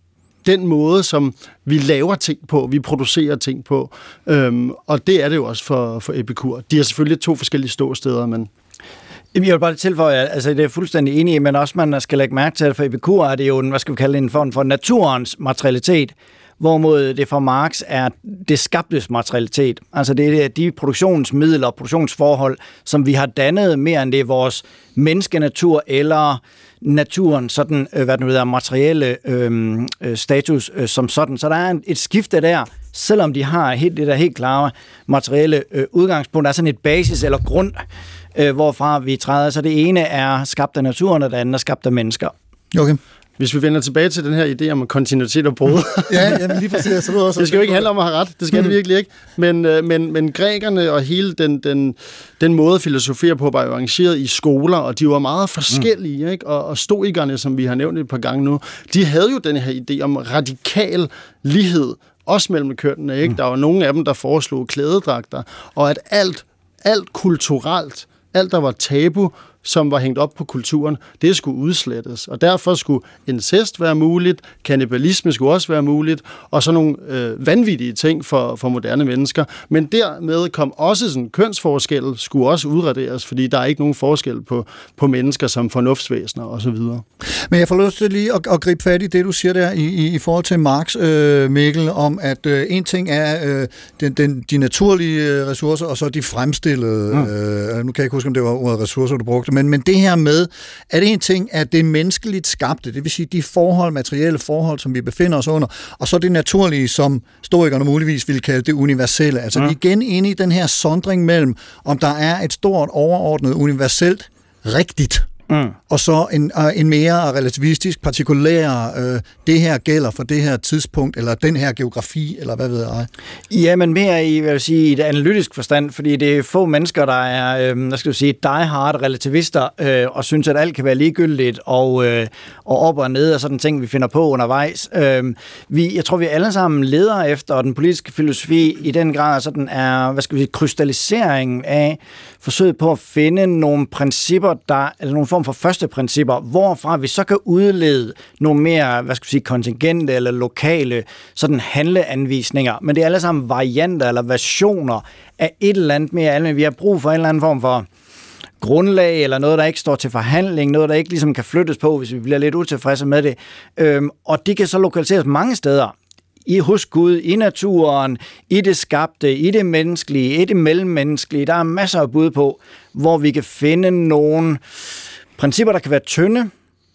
den måde, som vi laver ting på, vi producerer ting på. Øhm, og det er det jo også for, for Epikur. De har selvfølgelig to forskellige ståsteder, men... Jeg vil bare tilføje, altså det er fuldstændig enig i, men også man skal lægge mærke til, at for Epikur er det jo, hvad skal vi kalde det, en form for naturens materialitet, hvorimod det for Marx er det skabtes materialitet. Altså det er de produktionsmidler og produktionsforhold, som vi har dannet mere end det er vores menneskenatur eller naturen, sådan, hvad det nu hedder, materielle øh, status øh, som sådan. Så der er et skifte der, selvom de har helt, det der helt klare materielle øh, udgangspunkt, der er sådan et basis eller grund, øh, hvorfra vi træder. Så det ene er skabt af naturen, og det andet er skabt af mennesker. Okay. Hvis vi vender tilbage til den her idé om kontinuitet og brud. ja, ja, men lige præcis. Så også det skal jo ikke handle om at have ret. Det skal mm. det virkelig ikke. Men, men, men grækerne og hele den, den, den måde at filosofere på var jo arrangeret i skoler, og de var meget forskellige. Mm. Ikke? Og, og stoikerne, som vi har nævnt et par gange nu, de havde jo den her idé om radikal lighed, også mellem kønnene. Ikke? Mm. Der var nogle af dem, der foreslog klædedragter, og at alt, alt kulturelt, alt der var tabu, som var hængt op på kulturen, det skulle udslettes. Og derfor skulle incest være muligt, kannibalisme skulle også være muligt, og sådan nogle øh, vanvittige ting for, for moderne mennesker. Men dermed kom også sådan kønsforskel, skulle også udraderes, fordi der er ikke nogen forskel på, på mennesker som fornuftsvæsener osv. Men jeg får lyst til lige at, at gribe fat i det, du siger der i, i, i forhold til Marx, øh, Mikkel, om at øh, en ting er øh, den, den, de naturlige ressourcer, og så de fremstillede. Mm. Øh, nu kan jeg ikke huske, om det var ordet ressourcer, du brugte, Men, men det her med, at en ting er det menneskeligt skabte, det vil sige de forhold, materielle forhold, som vi befinder os under, og så det naturlige, som stoikerne muligvis ville kalde det universelle. Altså ja. Vi er igen inde i den her sondring mellem, om der er et stort, overordnet, universelt rigtigt, Mm. og så en, uh, en mere relativistisk, partikulær, uh, det her gælder for det her tidspunkt, eller den her geografi, eller hvad ved jeg? Ja, men mere i, hvad vil sige, i et analytisk forstand, fordi det er få mennesker, der er, øh, hvad skal du sige, die-hard relativister, øh, og synes, at alt kan være ligegyldigt, og, øh, og op og ned, og sådan ting, vi finder på undervejs. Øh, vi, jeg tror, vi alle sammen leder efter, og den politiske filosofi i den grad sådan er, hvad skal vi sige, krystalliseringen af forsøget på at finde nogle principper, der, eller nogle form for første principper, hvorfra vi så kan udlede nogle mere, hvad skal vi sige, kontingente eller lokale sådan handleanvisninger. Men det er alle sammen varianter eller versioner af et eller andet mere almindeligt. Vi har brug for en eller anden form for grundlag, eller noget, der ikke står til forhandling, noget, der ikke ligesom kan flyttes på, hvis vi bliver lidt utilfredse med det. Øhm, og det kan så lokaliseres mange steder. I hos Gud, i naturen, i det skabte, i det menneskelige, i det mellemmenneskelige. Der er masser af bud på, hvor vi kan finde nogle principper, der kan være tynde,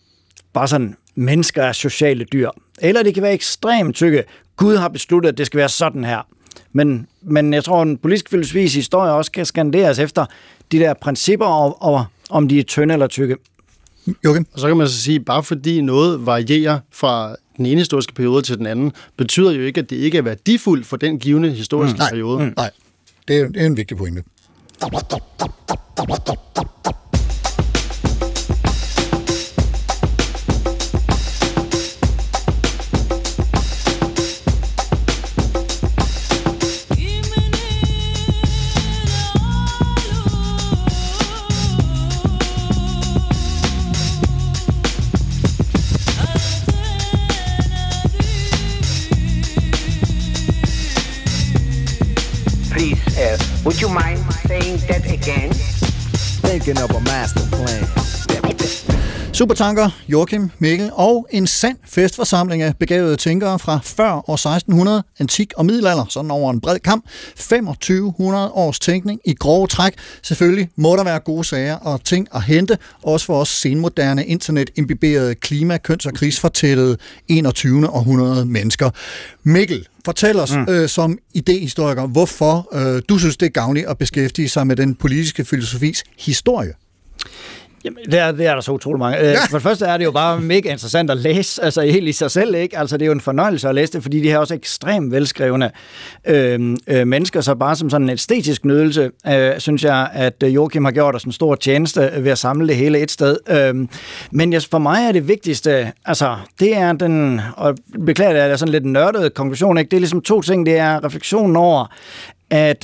bare sådan, mennesker er sociale dyr. Eller det kan være ekstremt tykke. Gud har besluttet, at det skal være sådan her. Men, men jeg tror, at en politisk filosofisk historie også kan skanderes efter de der principper, og, og om de er tynde eller tykke. Okay. Og så kan man så sige, bare fordi noget varierer fra den ene historiske periode til den anden, betyder jo ikke, at det ikke er værdifuldt for den givne historiske mm. periode. Mm. Nej, det er, det er en vigtig pointe. Would you mind saying that again? Thinking of a master plan. Supertanker, Joachim, Mikkel og en sand festforsamling af begavede tænkere fra før år seksten hundrede, antik og middelalder, sådan over en bred kamp. femogtyve hundrede års tænkning i grove træk. Selvfølgelig må der være gode sager og ting at hente, også for os senmoderne, internet-imbiberede, klima-, køns- og krigsfortællede enogtyvende århundrede mennesker. Mikkel, fortæl os mm. øh, som idehistoriker, hvorfor øh, du synes, det er gavnligt at beskæftige sig med den politiske filosofis historie. Jamen, det er, det er der så utrolig mange. Ja. For det første er det jo bare mega interessant at læse, altså helt i sig selv, ikke? Altså det er jo en fornøjelse at læse det, fordi de her også ekstremt velskrevne øh, øh, mennesker, så bare som sådan en æstetisk nydelse, øh, synes jeg, at Joachim har gjort os en stor tjeneste ved at samle det hele et sted. Øh, men yes, for mig er det vigtigste, altså det er den, og beklager det, er sådan lidt nørdet konklusion, ikke? Det er ligesom to ting, det er refleksionen over, at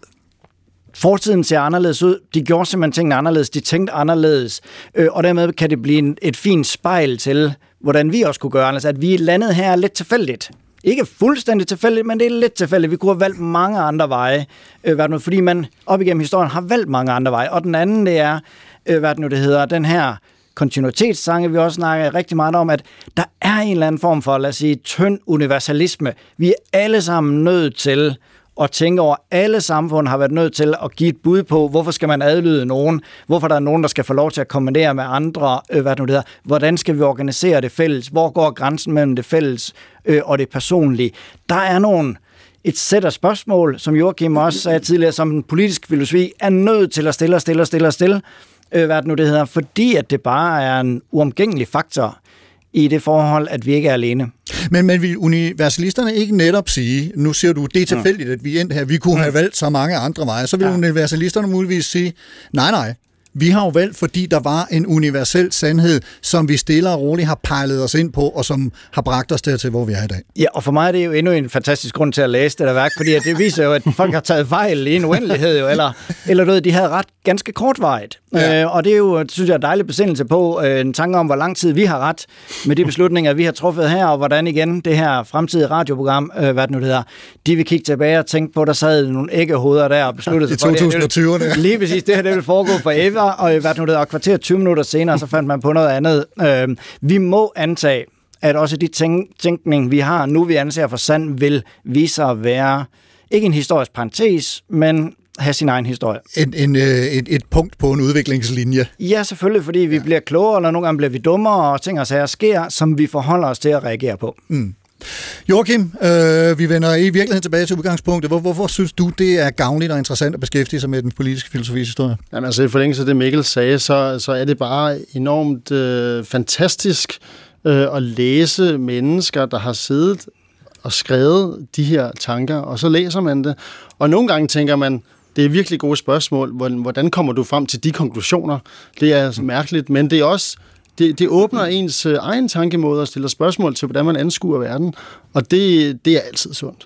fortiden ser anderledes ud. De gjorde simpelthen tingene anderledes. De tænkte anderledes. Øh, og dermed kan det blive en, et fint spejl til, hvordan vi også kunne gøre. Altså, at vi landet her lidt tilfældigt. Ikke fuldstændig tilfældigt, men det er lidt tilfældigt. Vi kunne have valgt mange andre veje. Øh, hvad det nu, fordi man op igennem historien har valgt mange andre veje. Og den anden, det er, øh, hvad det nu det hedder, den her kontinuitetssange, vi også snakker rigtig meget om, at der er en eller anden form for, lad os sige, tynd universalisme. Vi er alle sammen nødt til og tænke over, at alle samfund har været nødt til at give et bud på, hvorfor skal man adlyde nogen, hvorfor der er nogen, der skal få lov til at kommandere med andre, øh, hvad det nu hedder, hvordan skal vi organisere det fælles, hvor går grænsen mellem det fælles øh, og det personlige. Der er nogen, et sæt af spørgsmål, som Joachim også sagde tidligere, som en politisk filosofi er nødt til at stille og stille og stille og stille, øh, hvad det nu det hedder, fordi at det bare er en uomgængelig faktor i det forhold, at vi ikke er alene. Men, men vil universalisterne ikke netop sige, nu siger du, det er tilfældigt, at vi endte her, vi kunne have valgt så mange andre veje, så vil ja. universalisterne muligvis sige, nej, nej, vi har jo valgt, fordi der var en universel sandhed, som vi stille og roligt har pejlet os ind på, og som har bragt os dertil, hvor vi er i dag. Ja, og for mig er det jo endnu en fantastisk grund til at læse det der værk, fordi det viser jo, at folk har taget fejl i en uendelighed, jo, eller, eller noget, de havde ret ganske kortvarigt. Ja. Øh, og det er jo, synes jeg, en dejlig besindelse på, øh, en tanke om, hvor lang tid vi har ret med de beslutninger, vi har truffet her, og hvordan igen det her fremtidige radioprogram, øh, hvad det nu det hedder, de vil kigge tilbage og tænke på, der sad nogle æggehoveder der og besluttede sig for det. I to tusind og tyve. Lige præcis, det her det vil foregå forever, og hvad det nu det hedder, og kvarter tyve minutter senere, så fandt man på noget andet. Øh, vi må antage, at også de tænk- tænkning, vi har nu, vi anser for sand, vil vise sig at være, ikke en historisk parentes, men have sin egen historie. En, en, et, et punkt på en udviklingslinje. Ja, selvfølgelig, fordi vi ja. bliver klogere, og nogle gange bliver vi dummere, og ting og sager sker, som vi forholder os til at reagere på. Mm. Joachim, øh, vi vender i virkeligheden tilbage til udgangspunktet. Hvor, hvorfor synes du, det er gavnligt og interessant at beskæftige sig med den politiske filosofis historie? Jamen altså, i forlængelse af det, Mikkel sagde, så, så er det bare enormt øh, fantastisk øh, at læse mennesker, der har siddet og skrevet de her tanker, og så læser man det. Og nogle gange tænker man, det er virkelig gode spørgsmål. Hvordan kommer du frem til de konklusioner? Det er mærkeligt, men det er også det, det åbner ens egen tankemåde og stiller spørgsmål til, hvordan man anskuer verden, og det, det er altid sundt.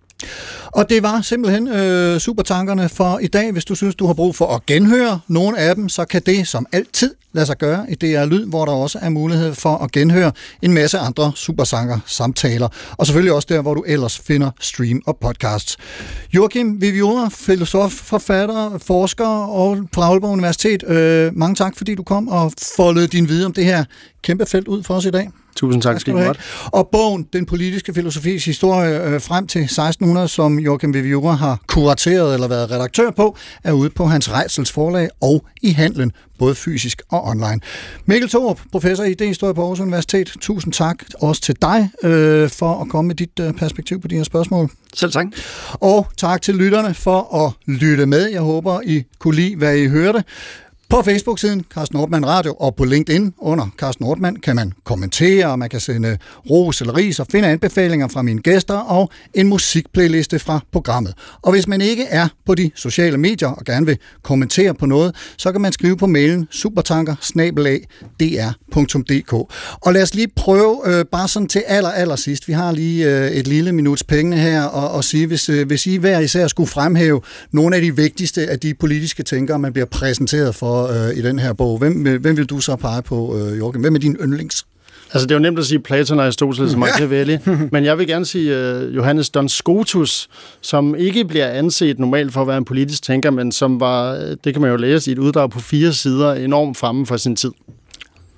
Og det var simpelthen øh, supertankerne for i dag. Hvis du synes, du har brug for at genhøre nogle af dem, så kan det som altid lade sig gøre i D R Lyd, hvor der også er mulighed for at genhøre en masse andre supersanker-samtaler. Og selvfølgelig også der, hvor du ellers finder stream og podcasts. Joachim Viviora, filosof, forfatter, forsker og fra Aalborg Universitet. Øh, mange tak, fordi du kom og foldede din viden om det her kæmpe felt ud for os i dag. Tusind tak, skal du have. Og bogen, Den politiske filosofis historie øh, frem til seksten hundrede, som Joachim Viviora har kurateret eller været redaktør på, er ude på Hans Reitzels forlag og i handlen, både fysisk og online. Mikkel Thorup, professor i idéhistorie på Aarhus Universitet. Tusind tak også til dig øh, for at komme med dit øh, perspektiv på de her spørgsmål. Selv tak. Og tak til lytterne for at lytte med. Jeg håber, I kunne lide, hvad I hørte. På Facebook-siden Carsten Ortmann Radio og på LinkedIn under Carsten Ortmann kan man kommentere, og man kan sende ros eller ris og finde anbefalinger fra mine gæster og en musikplayliste fra programmet. Og hvis man ikke er på de sociale medier og gerne vil kommentere på noget, så kan man skrive på mailen supertanker snabel-a d r punktum d k. Og lad os lige prøve, øh, bare sådan til aller, aller sidst, vi har lige øh, et lille minuts penge her, og, og sige, hvis, øh, hvis I hver især skulle fremhæve nogle af de vigtigste af de politiske tænkere, man bliver præsenteret for i den her bog. Hvem, hvem vil du så pege på, Joachim? Hvem er din yndlings? Altså, det er jo nemt at sige Platon og Aristoteles og Machiavelli, men jeg vil gerne sige uh, Johannes Duns Scotus, som ikke bliver anset normalt for at være en politisk tænker, men som var, det kan man jo læse i et uddrag på fire sider, enormt fremme for sin tid.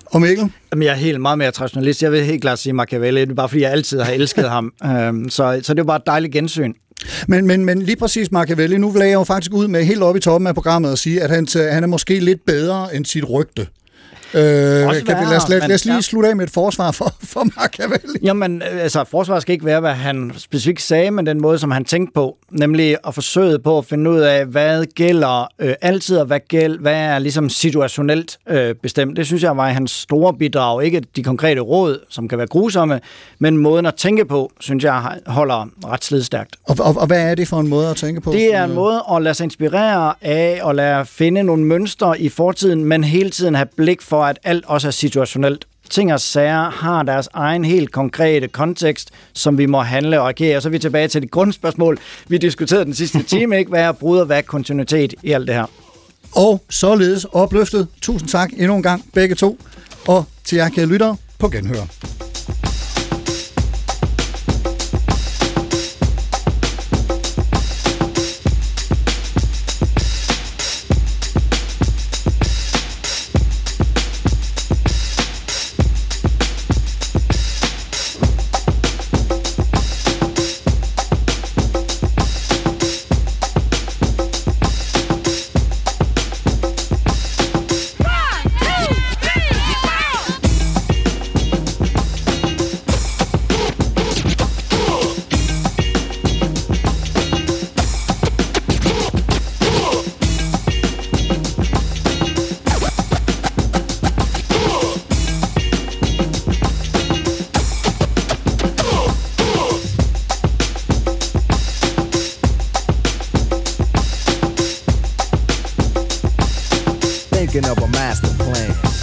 Og Mikkel? Jamen, jeg er helt meget mere traditionalist. Jeg vil helt klart sige Machiavelli. Det er bare fordi, jeg altid har elsket ham. Øhm, så, så det er bare et dejligt gensyn. Men, men, men lige præcis Machiavelli, nu vil jeg jo faktisk ud med helt oppe i toppen af programmet og sige, at han, han er måske lidt bedre end sit rygte. Øh, kan vi, lad, os, lad, lad os lige ja. slutte af med et forsvar for, for Machiavelli. Jamen, altså, forsvar skal ikke være, hvad han specifikt sagde, men den måde, som han tænkte på, nemlig at forsøge på at finde ud af, hvad gælder øh, altid, og hvad, gæld, hvad er ligesom situationelt øh, bestemt. Det synes jeg var hans store bidrag. Ikke de konkrete råd, som kan være grusomme, men måden at tænke på, synes jeg holder ret slidstærkt. Og, og, og hvad er det for en måde at tænke på? Det er en måde at lade sig inspirere af, og lade finde nogle mønstre i fortiden, men hele tiden have blik for, at alt også er situationelt. Ting og sager har deres egen helt konkrete kontekst, som vi må handle og agere. Og så er vi tilbage til det grundspørgsmål, vi diskuterede den sidste time, ikke? Hvad er brud og hvad er kontinuitet i alt det her? Og således opløftet. Tusind tak endnu en gang, begge to. Og til jer, kære lyttere, på genhør. Thinking of a master plan.